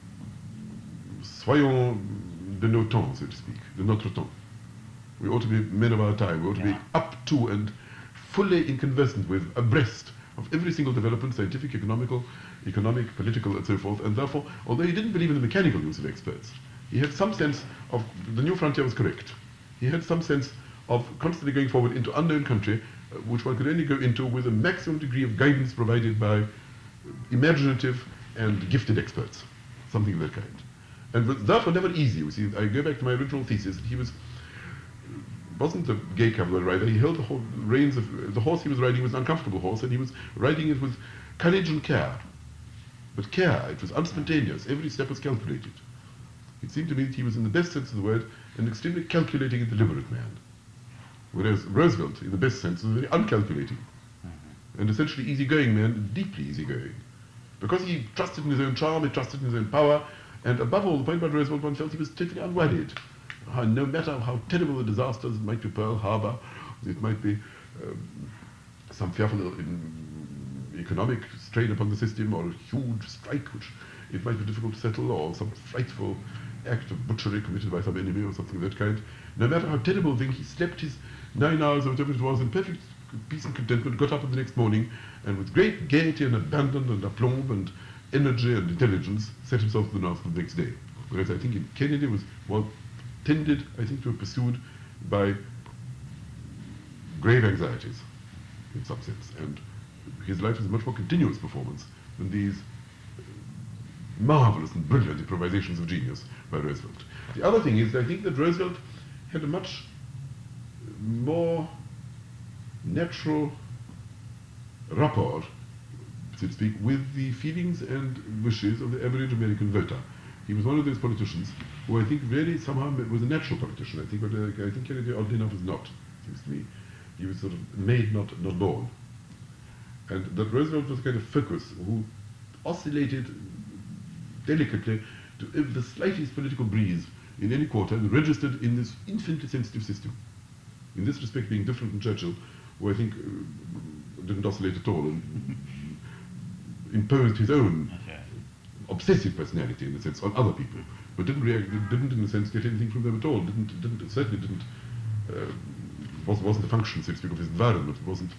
Speaker 2: soyons de nos temps, so to speak, de notre temps. We ought to be men of our time. We ought to be up to and fully conversant with, abreast of every single development, scientific, economic, political, and so forth. And therefore, although he didn't believe in the mechanical use of experts, he had some sense of the new frontier was correct. He had some sense of constantly going forward into unknown country, which one could only go into with a maximum degree of guidance provided by imaginative and gifted experts, something of that kind. And was therefore never easy. You see, I go back to my original thesis that he wasn't a gay cavalry rider. He held the reins of the horse he was riding was an uncomfortable horse, and he was riding it with courage and care. But care, it was unspontaneous. Every step was calculated. It seemed to me that he was, in the best sense of the word, an extremely calculating and deliberate man. Whereas Roosevelt, in the best sense, was very uncalculating and essentially easygoing man, deeply easygoing. Because he trusted in his own charm, he trusted in his own power, and above all, the point about Roosevelt, one felt he was totally unworried. No matter how terrible the disasters, it might be Pearl Harbor, it might be some fearful economic strain upon the system, or a huge strike which it might be difficult to settle, or some frightful act of butchery committed by some enemy or something of that kind. No matter how terrible a thing, he slept his 9 hours or whatever it was in perfect peace and contentment, got up the next morning, and with great gaiety and abandon and aplomb and energy and intelligence, set himself to the task the next day. Whereas I think Kennedy was tended, I think, to have pursued by grave anxieties, in some sense, and his life is a much more continuous performance than these marvelous and brilliant improvisations of genius by Roosevelt. The other thing is, I think that Roosevelt had a much more natural rapport, so to speak, with the feelings and wishes of the average American voter. He was one of those politicians who I think really somehow was a natural politician. I think, but I think Kennedy, oddly enough, was not. Seems to me, he was sort of made, not born. And that Roosevelt was a kind of focus who oscillated delicately to if the slightest political breeze in any quarter registered in this infinitely sensitive system. In this respect, being different from Churchill, who I think didn't oscillate at all and imposed his own obsessive personality, in a sense, on other people, but didn't in a sense, get anything from them at all. Certainly didn't. Wasn't a function, so to speak, of his environment. It wasn't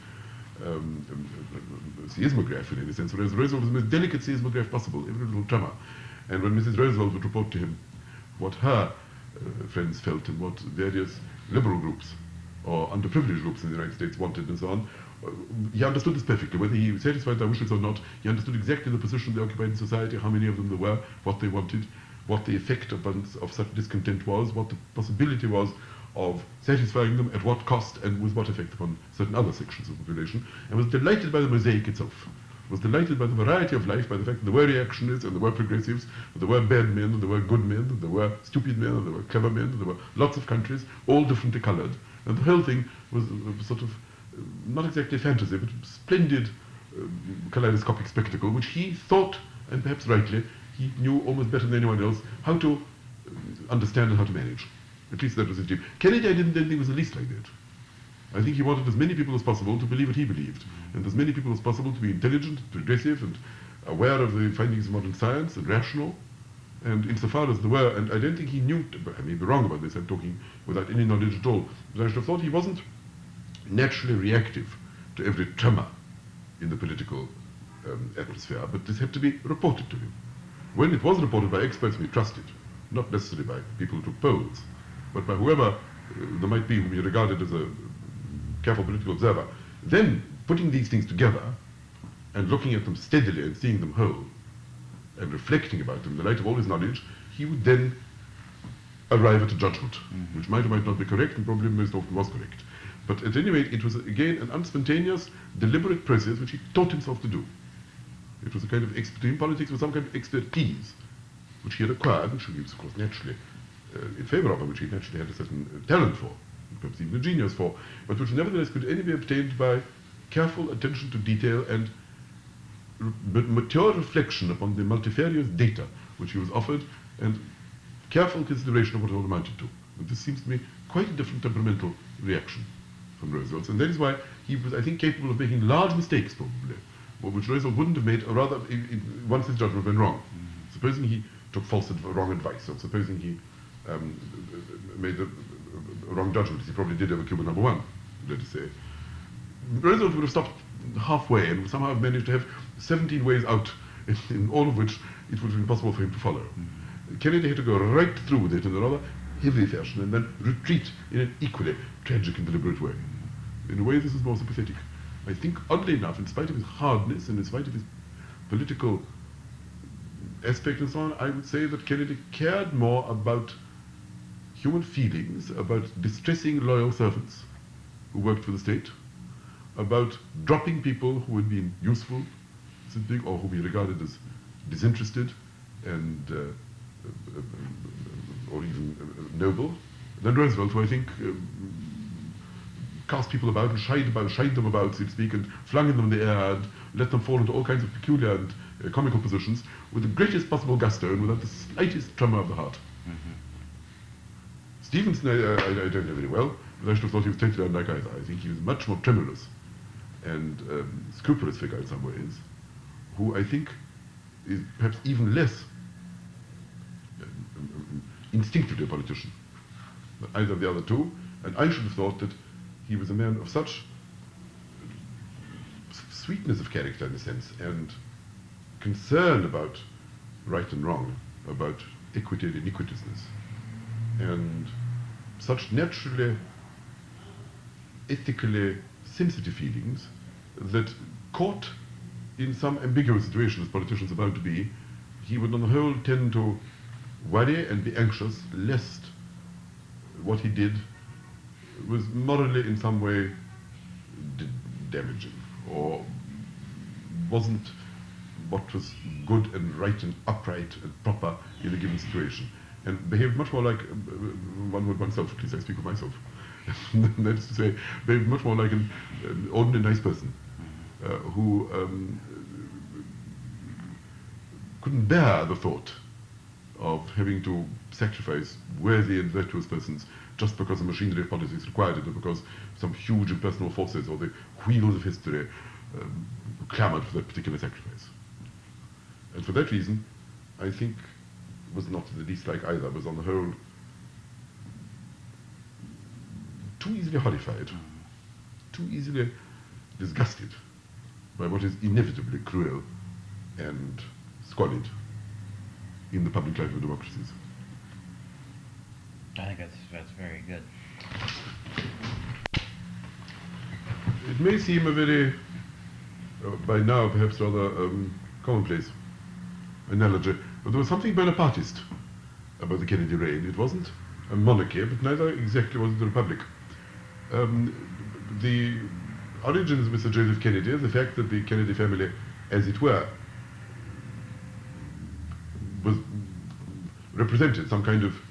Speaker 2: a seismograph in any sense. Whereas Roosevelt was the most delicate seismograph possible, every little tremor. And when Mrs. Roosevelt would report to him what her friends felt and what various liberal groups or underprivileged groups in the United States wanted and so on, he understood this perfectly. Whether he satisfied their wishes or not, he understood exactly the position they occupied in society, how many of them there were, what they wanted, what the effect of such discontent was, what the possibility was of satisfying them, at what cost, and with what effect upon certain other sections of the population, and was delighted by the mosaic itself. Was delighted by the variety of life, by the fact that there were reactionaries and there were progressives, that there were bad men, and there were good men, that there were stupid men, and there were clever men, and there were lots of countries, all differently colored. And the whole thing was sort of, not exactly fantasy, but splendid kaleidoscopic spectacle, which he thought, and perhaps rightly, he knew almost better than anyone else how to understand and how to manage. At least that was his dream. Kennedy, I didn't think was the least like that. I think he wanted as many people as possible to believe what he believed, and as many people as possible to be intelligent, progressive, and aware of the findings of modern science, and rational, and insofar as there were, and I don't think he knew, I may be wrong about this, I'm talking without any knowledge at all, but I should have thought he wasn't naturally reactive to every tremor in the political atmosphere, but this had to be reported to him. When it was reported by experts we trusted, not necessarily by people who took polls, but by whoever there might be whom he regarded as a careful political observer, then putting these things together and looking at them steadily and seeing them whole and reflecting about them in the light of all his knowledge, he would then arrive at a judgment, which might or might not be correct, and probably most often was correct. But at any rate, it was again an unspontaneous, deliberate process which he taught himself to do. It was a kind of expertise in politics with some kind of expertise which he had acquired, which he was, of course, naturally in favor of, and which he naturally had a certain talent for, perhaps even a genius for, but which nevertheless could only be obtained by careful attention to detail and mature reflection upon the multifarious data which he was offered, and careful consideration of what it all amounted to. And this seems to me quite a different temperamental reaction from Roosevelt, and that is why he was, I think, capable of making large mistakes, probably, which Roosevelt wouldn't have made, or rather, once his judgment went wrong. Supposing he took wrong advice, or supposing he made the wrong judgment, as he probably did over Cuba No. 1, let us say. Roosevelt would have stopped halfway and somehow have managed to have 17 ways out, in all of which it would have been possible for him to follow. Kennedy had to go right through with it in a rather heavy fashion and then retreat in an equally tragic and deliberate way. In a way, this is more sympathetic. I think, oddly enough, in spite of his hardness and in spite of his political aspect and so on, I would say that Kennedy cared more about human feelings, about distressing loyal servants who worked for the state, about dropping people who had been useful, something, or whom he regarded as disinterested and or even noble, than Roosevelt, who I think cast people about and shied them about, so to speak, and flung them in the air and let them fall into all kinds of peculiar and comical positions with the greatest possible gusto and without the slightest tremor of the heart. Stevenson, I don't know very well, but I should have thought he was totally unlike either. I think he was much more tremulous and scrupulous figure in some ways, who I think is perhaps even less instinctively a politician than either of the other two. And I should have thought that he was a man of such sweetness of character, in a sense, and concern about right and wrong, about equity and iniquitousness, and such naturally, ethically sensitive feelings that caught in some ambiguous situation, as politicians are bound to be, he would on the whole tend to worry and be anxious lest what he did was morally in some way damaging, or wasn't what was good and right and upright and proper in a given situation, and behaved much more like one would oneself, at least I speak of myself. That is to say, behaved much more like an ordinary nice person who couldn't bear the thought of having to sacrifice worthy and virtuous persons just because the machinery of politics required it, or because some huge impersonal forces or the wheels of history clamored for that particular sacrifice. And for that reason, I think was not the least like either, was on the whole too easily horrified, too easily disgusted by what is inevitably cruel and squalid in the public life of democracies.
Speaker 1: I think that's very good.
Speaker 2: It may seem a very, by now perhaps rather commonplace analogy, but there was something Bonapartist about the Kennedy reign. It wasn't a monarchy, but neither exactly was it a republic. The origins of Mr. Joseph Kennedy, the fact that the Kennedy family, as it were, was represented some kind of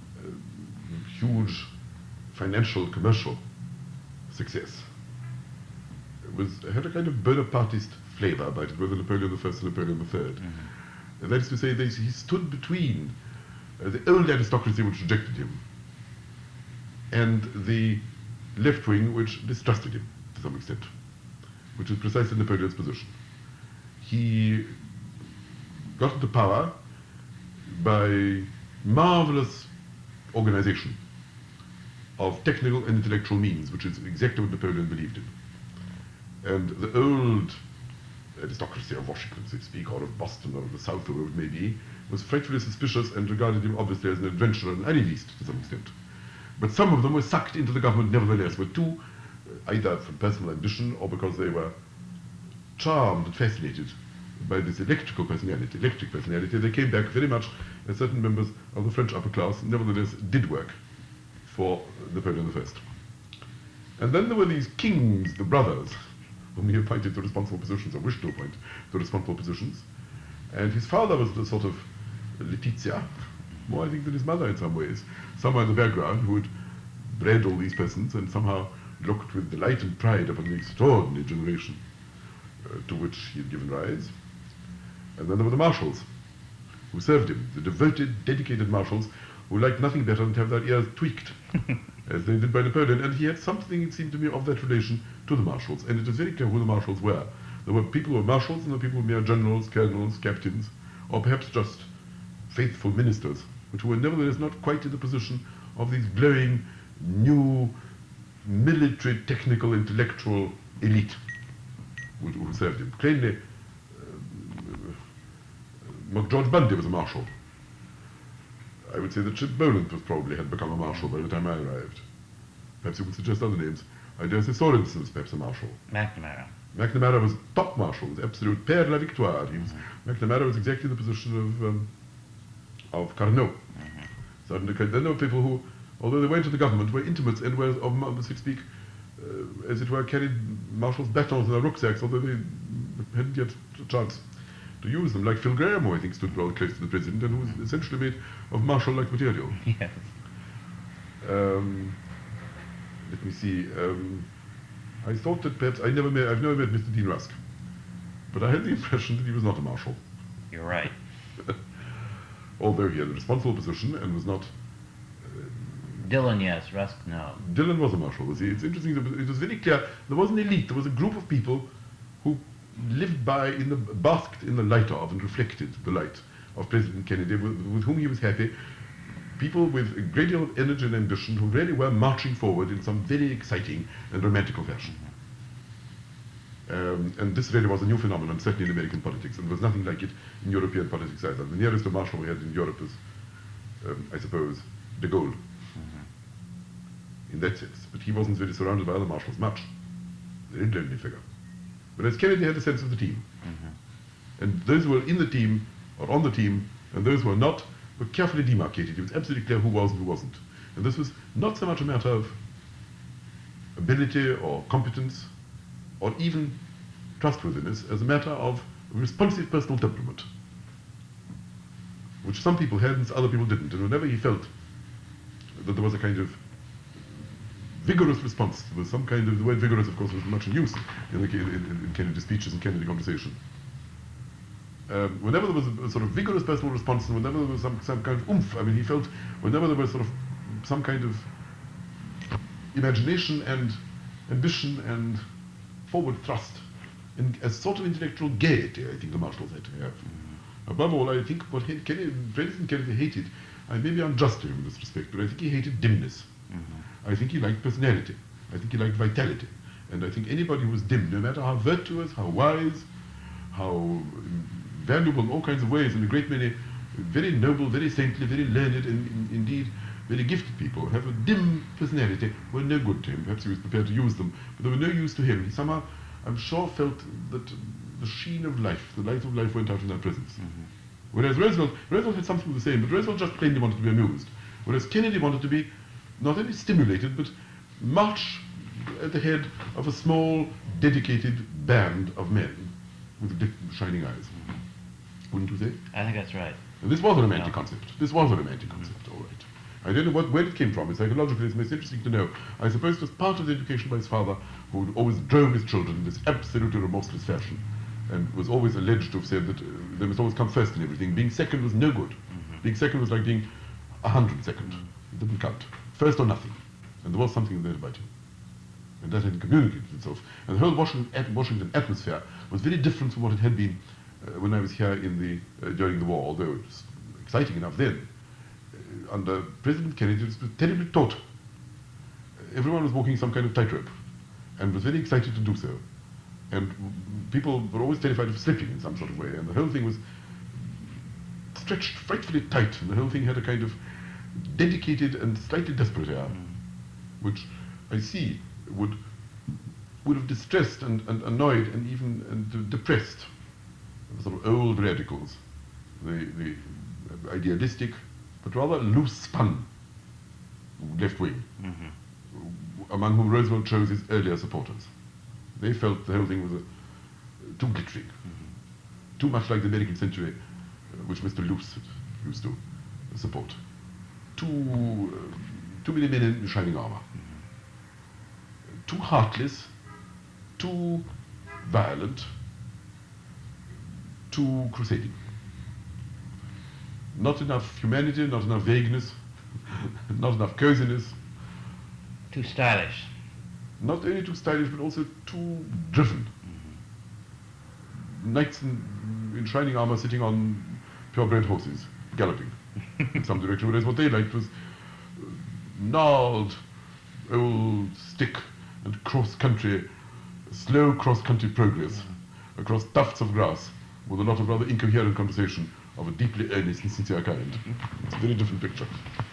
Speaker 2: huge financial, commercial success. It had a kind of Bonapartist flavor about it, whether Napoleon I and Napoleon III. And that is to say, that he stood between the old aristocracy which rejected him and the left wing which distrusted him to some extent, which is precisely Napoleon's position. He got into power by marvelous organization of technical and intellectual means, which is exactly what Napoleon believed in. And the old aristocracy of Washington, so to speak, or of Boston, or of the South, or wherever it may be, was frightfully suspicious and regarded him obviously as an adventurer and animist to some extent. But some of them were sucked into the government nevertheless, were too, either from personal ambition or because they were charmed and fascinated by this electric personality. They came back very much as certain members of the French upper class, nevertheless did work for Napoleon I. And then there were these kings, the brothers, whom he appointed to responsible positions, or wished to appoint to responsible positions. And his father was the sort of Letizia, more I think than his mother in some ways, somewhere in the background, who had bred all these persons and somehow looked with delight and pride upon the extraordinary generation to which he had given rise. And then there were the marshals who served him, the devoted, dedicated marshals who liked nothing better than to have their ears tweaked, as they did by Napoleon. And he had something, it seemed to me, of that relation to the marshals. And it was very clear who the marshals were. There were people who were marshals, and there were people who were mere generals, colonels, captains, or perhaps just faithful ministers, but who were nevertheless not quite in the position of these glowing, new, military, technical, intellectual elite who served him. Plainly, George Bundy was a marshal. I would say that Chip Boland was probably had become a marshal by the time I arrived. Perhaps you could suggest other names. I dare say Sorensen was perhaps a marshal. McNamara was top marshal, was absolute père la victoire. McNamara was exactly the position of Carnot. Certainly, then there were people who, although they went to the government, were intimates and were, so to speak, as it were, carried marshals' batons in their rucksacks, although they hadn't yet a chance to use them, like Phil Graham, who I think stood rather close to the president and who was essentially made of marshal-like material.
Speaker 1: Yes.
Speaker 2: let me see. I thought that perhaps I've never met Mr. Dean Rusk, but I had the impression that he was not a marshal.
Speaker 1: You're right.
Speaker 2: Although he had a responsible position and was not.
Speaker 1: Dillon, yes. Rusk, no.
Speaker 2: Dillon was a marshal, was he? It's interesting. It was very clear. There was an elite. There was a group of people who lived by, basked in the light of and reflected the light of President Kennedy, with whom he was happy. People with a great deal of energy and ambition who really were marching forward in some very exciting and romantical fashion. And this really was a new phenomenon, certainly in American politics, and there was nothing like it in European politics either. The nearest to marshal we had in Europe was, I suppose, de Gaulle, in that sense. But he wasn't really surrounded by other marshals much. Very lonely figure. Whereas Kennedy had a sense of the team. And those who were in the team, or on the team, and those who were not, were carefully demarcated. It was absolutely clear who was and who wasn't. And this was not so much a matter of ability or competence, or even trustworthiness, as a matter of responsive personal temperament, which some people had and other people didn't. And whenever he felt that there was a kind of vigorous response, there was some kind of, the word vigorous, of course, was much in use in Kennedy speeches and Kennedy conversation. Whenever there was a sort of vigorous personal response, and whenever there was some kind of oomph, I mean, he felt, whenever there was sort of some kind of imagination and ambition and forward thrust, and a sort of intellectual gaiety, I think the marshals had to have. Above all, I think what President Kennedy hated, I may be unjust to him in this respect, but I think he hated dimness. I think he liked personality. I think he liked vitality. And I think anybody who was dim, no matter how virtuous, how wise, how valuable in all kinds of ways, and a great many very noble, very saintly, very learned, and indeed very gifted people have a dim personality, were no good to him. Perhaps he was prepared to use them, but they were no use to him. He somehow, I'm sure, felt that the sheen of life, the light of life went out in their presence. Whereas Roosevelt had something the same, but Roosevelt just plainly wanted to be amused. Whereas Kennedy wanted to be not only stimulated, but march at the head of a small, dedicated band of men with shining eyes. Wouldn't you say?
Speaker 1: I think that's right.
Speaker 2: And this was a romantic concept. This was a romantic concept, all right. I don't know where it came from. Psychologically, it's most interesting to know. I suppose it was part of the education by his father, who always drove his children in this absolutely remorseless fashion, and was always alleged to have said that they must always come first in everything. Being second was no good. Being second was like being 102nd. It didn't count. First or nothing. And there was something there about him. And that had communicated itself. And the whole Washington atmosphere was very different from what it had been when I was here during the war, although it was exciting enough then. Under President Kennedy, it was terribly taut. Everyone was walking some kind of tightrope, and was very excited to do so. And people were always terrified of slipping in some sort of way, and the whole thing was stretched frightfully tight, and the whole thing had a kind of dedicated and slightly desperate air, which I see would have distressed and annoyed and even depressed the sort of old radicals, the idealistic but rather loose-spun left wing, among whom Roosevelt chose his earlier supporters. They felt the whole thing was too glittering, too much like the American century, which Mr. Luce used to support. Too many men in shining armor. Too heartless, too violent, too crusading. Not enough humanity, not enough vagueness, not enough coziness.
Speaker 1: Too stylish.
Speaker 2: Not only too stylish, but also too driven. Knights in shining armor sitting on purebred horses, galloping in some direction, whereas what they liked was gnarled old stick and slow cross-country progress across tufts of grass with a lot of rather incoherent conversation of a deeply earnest and sincere kind. It's a very different picture.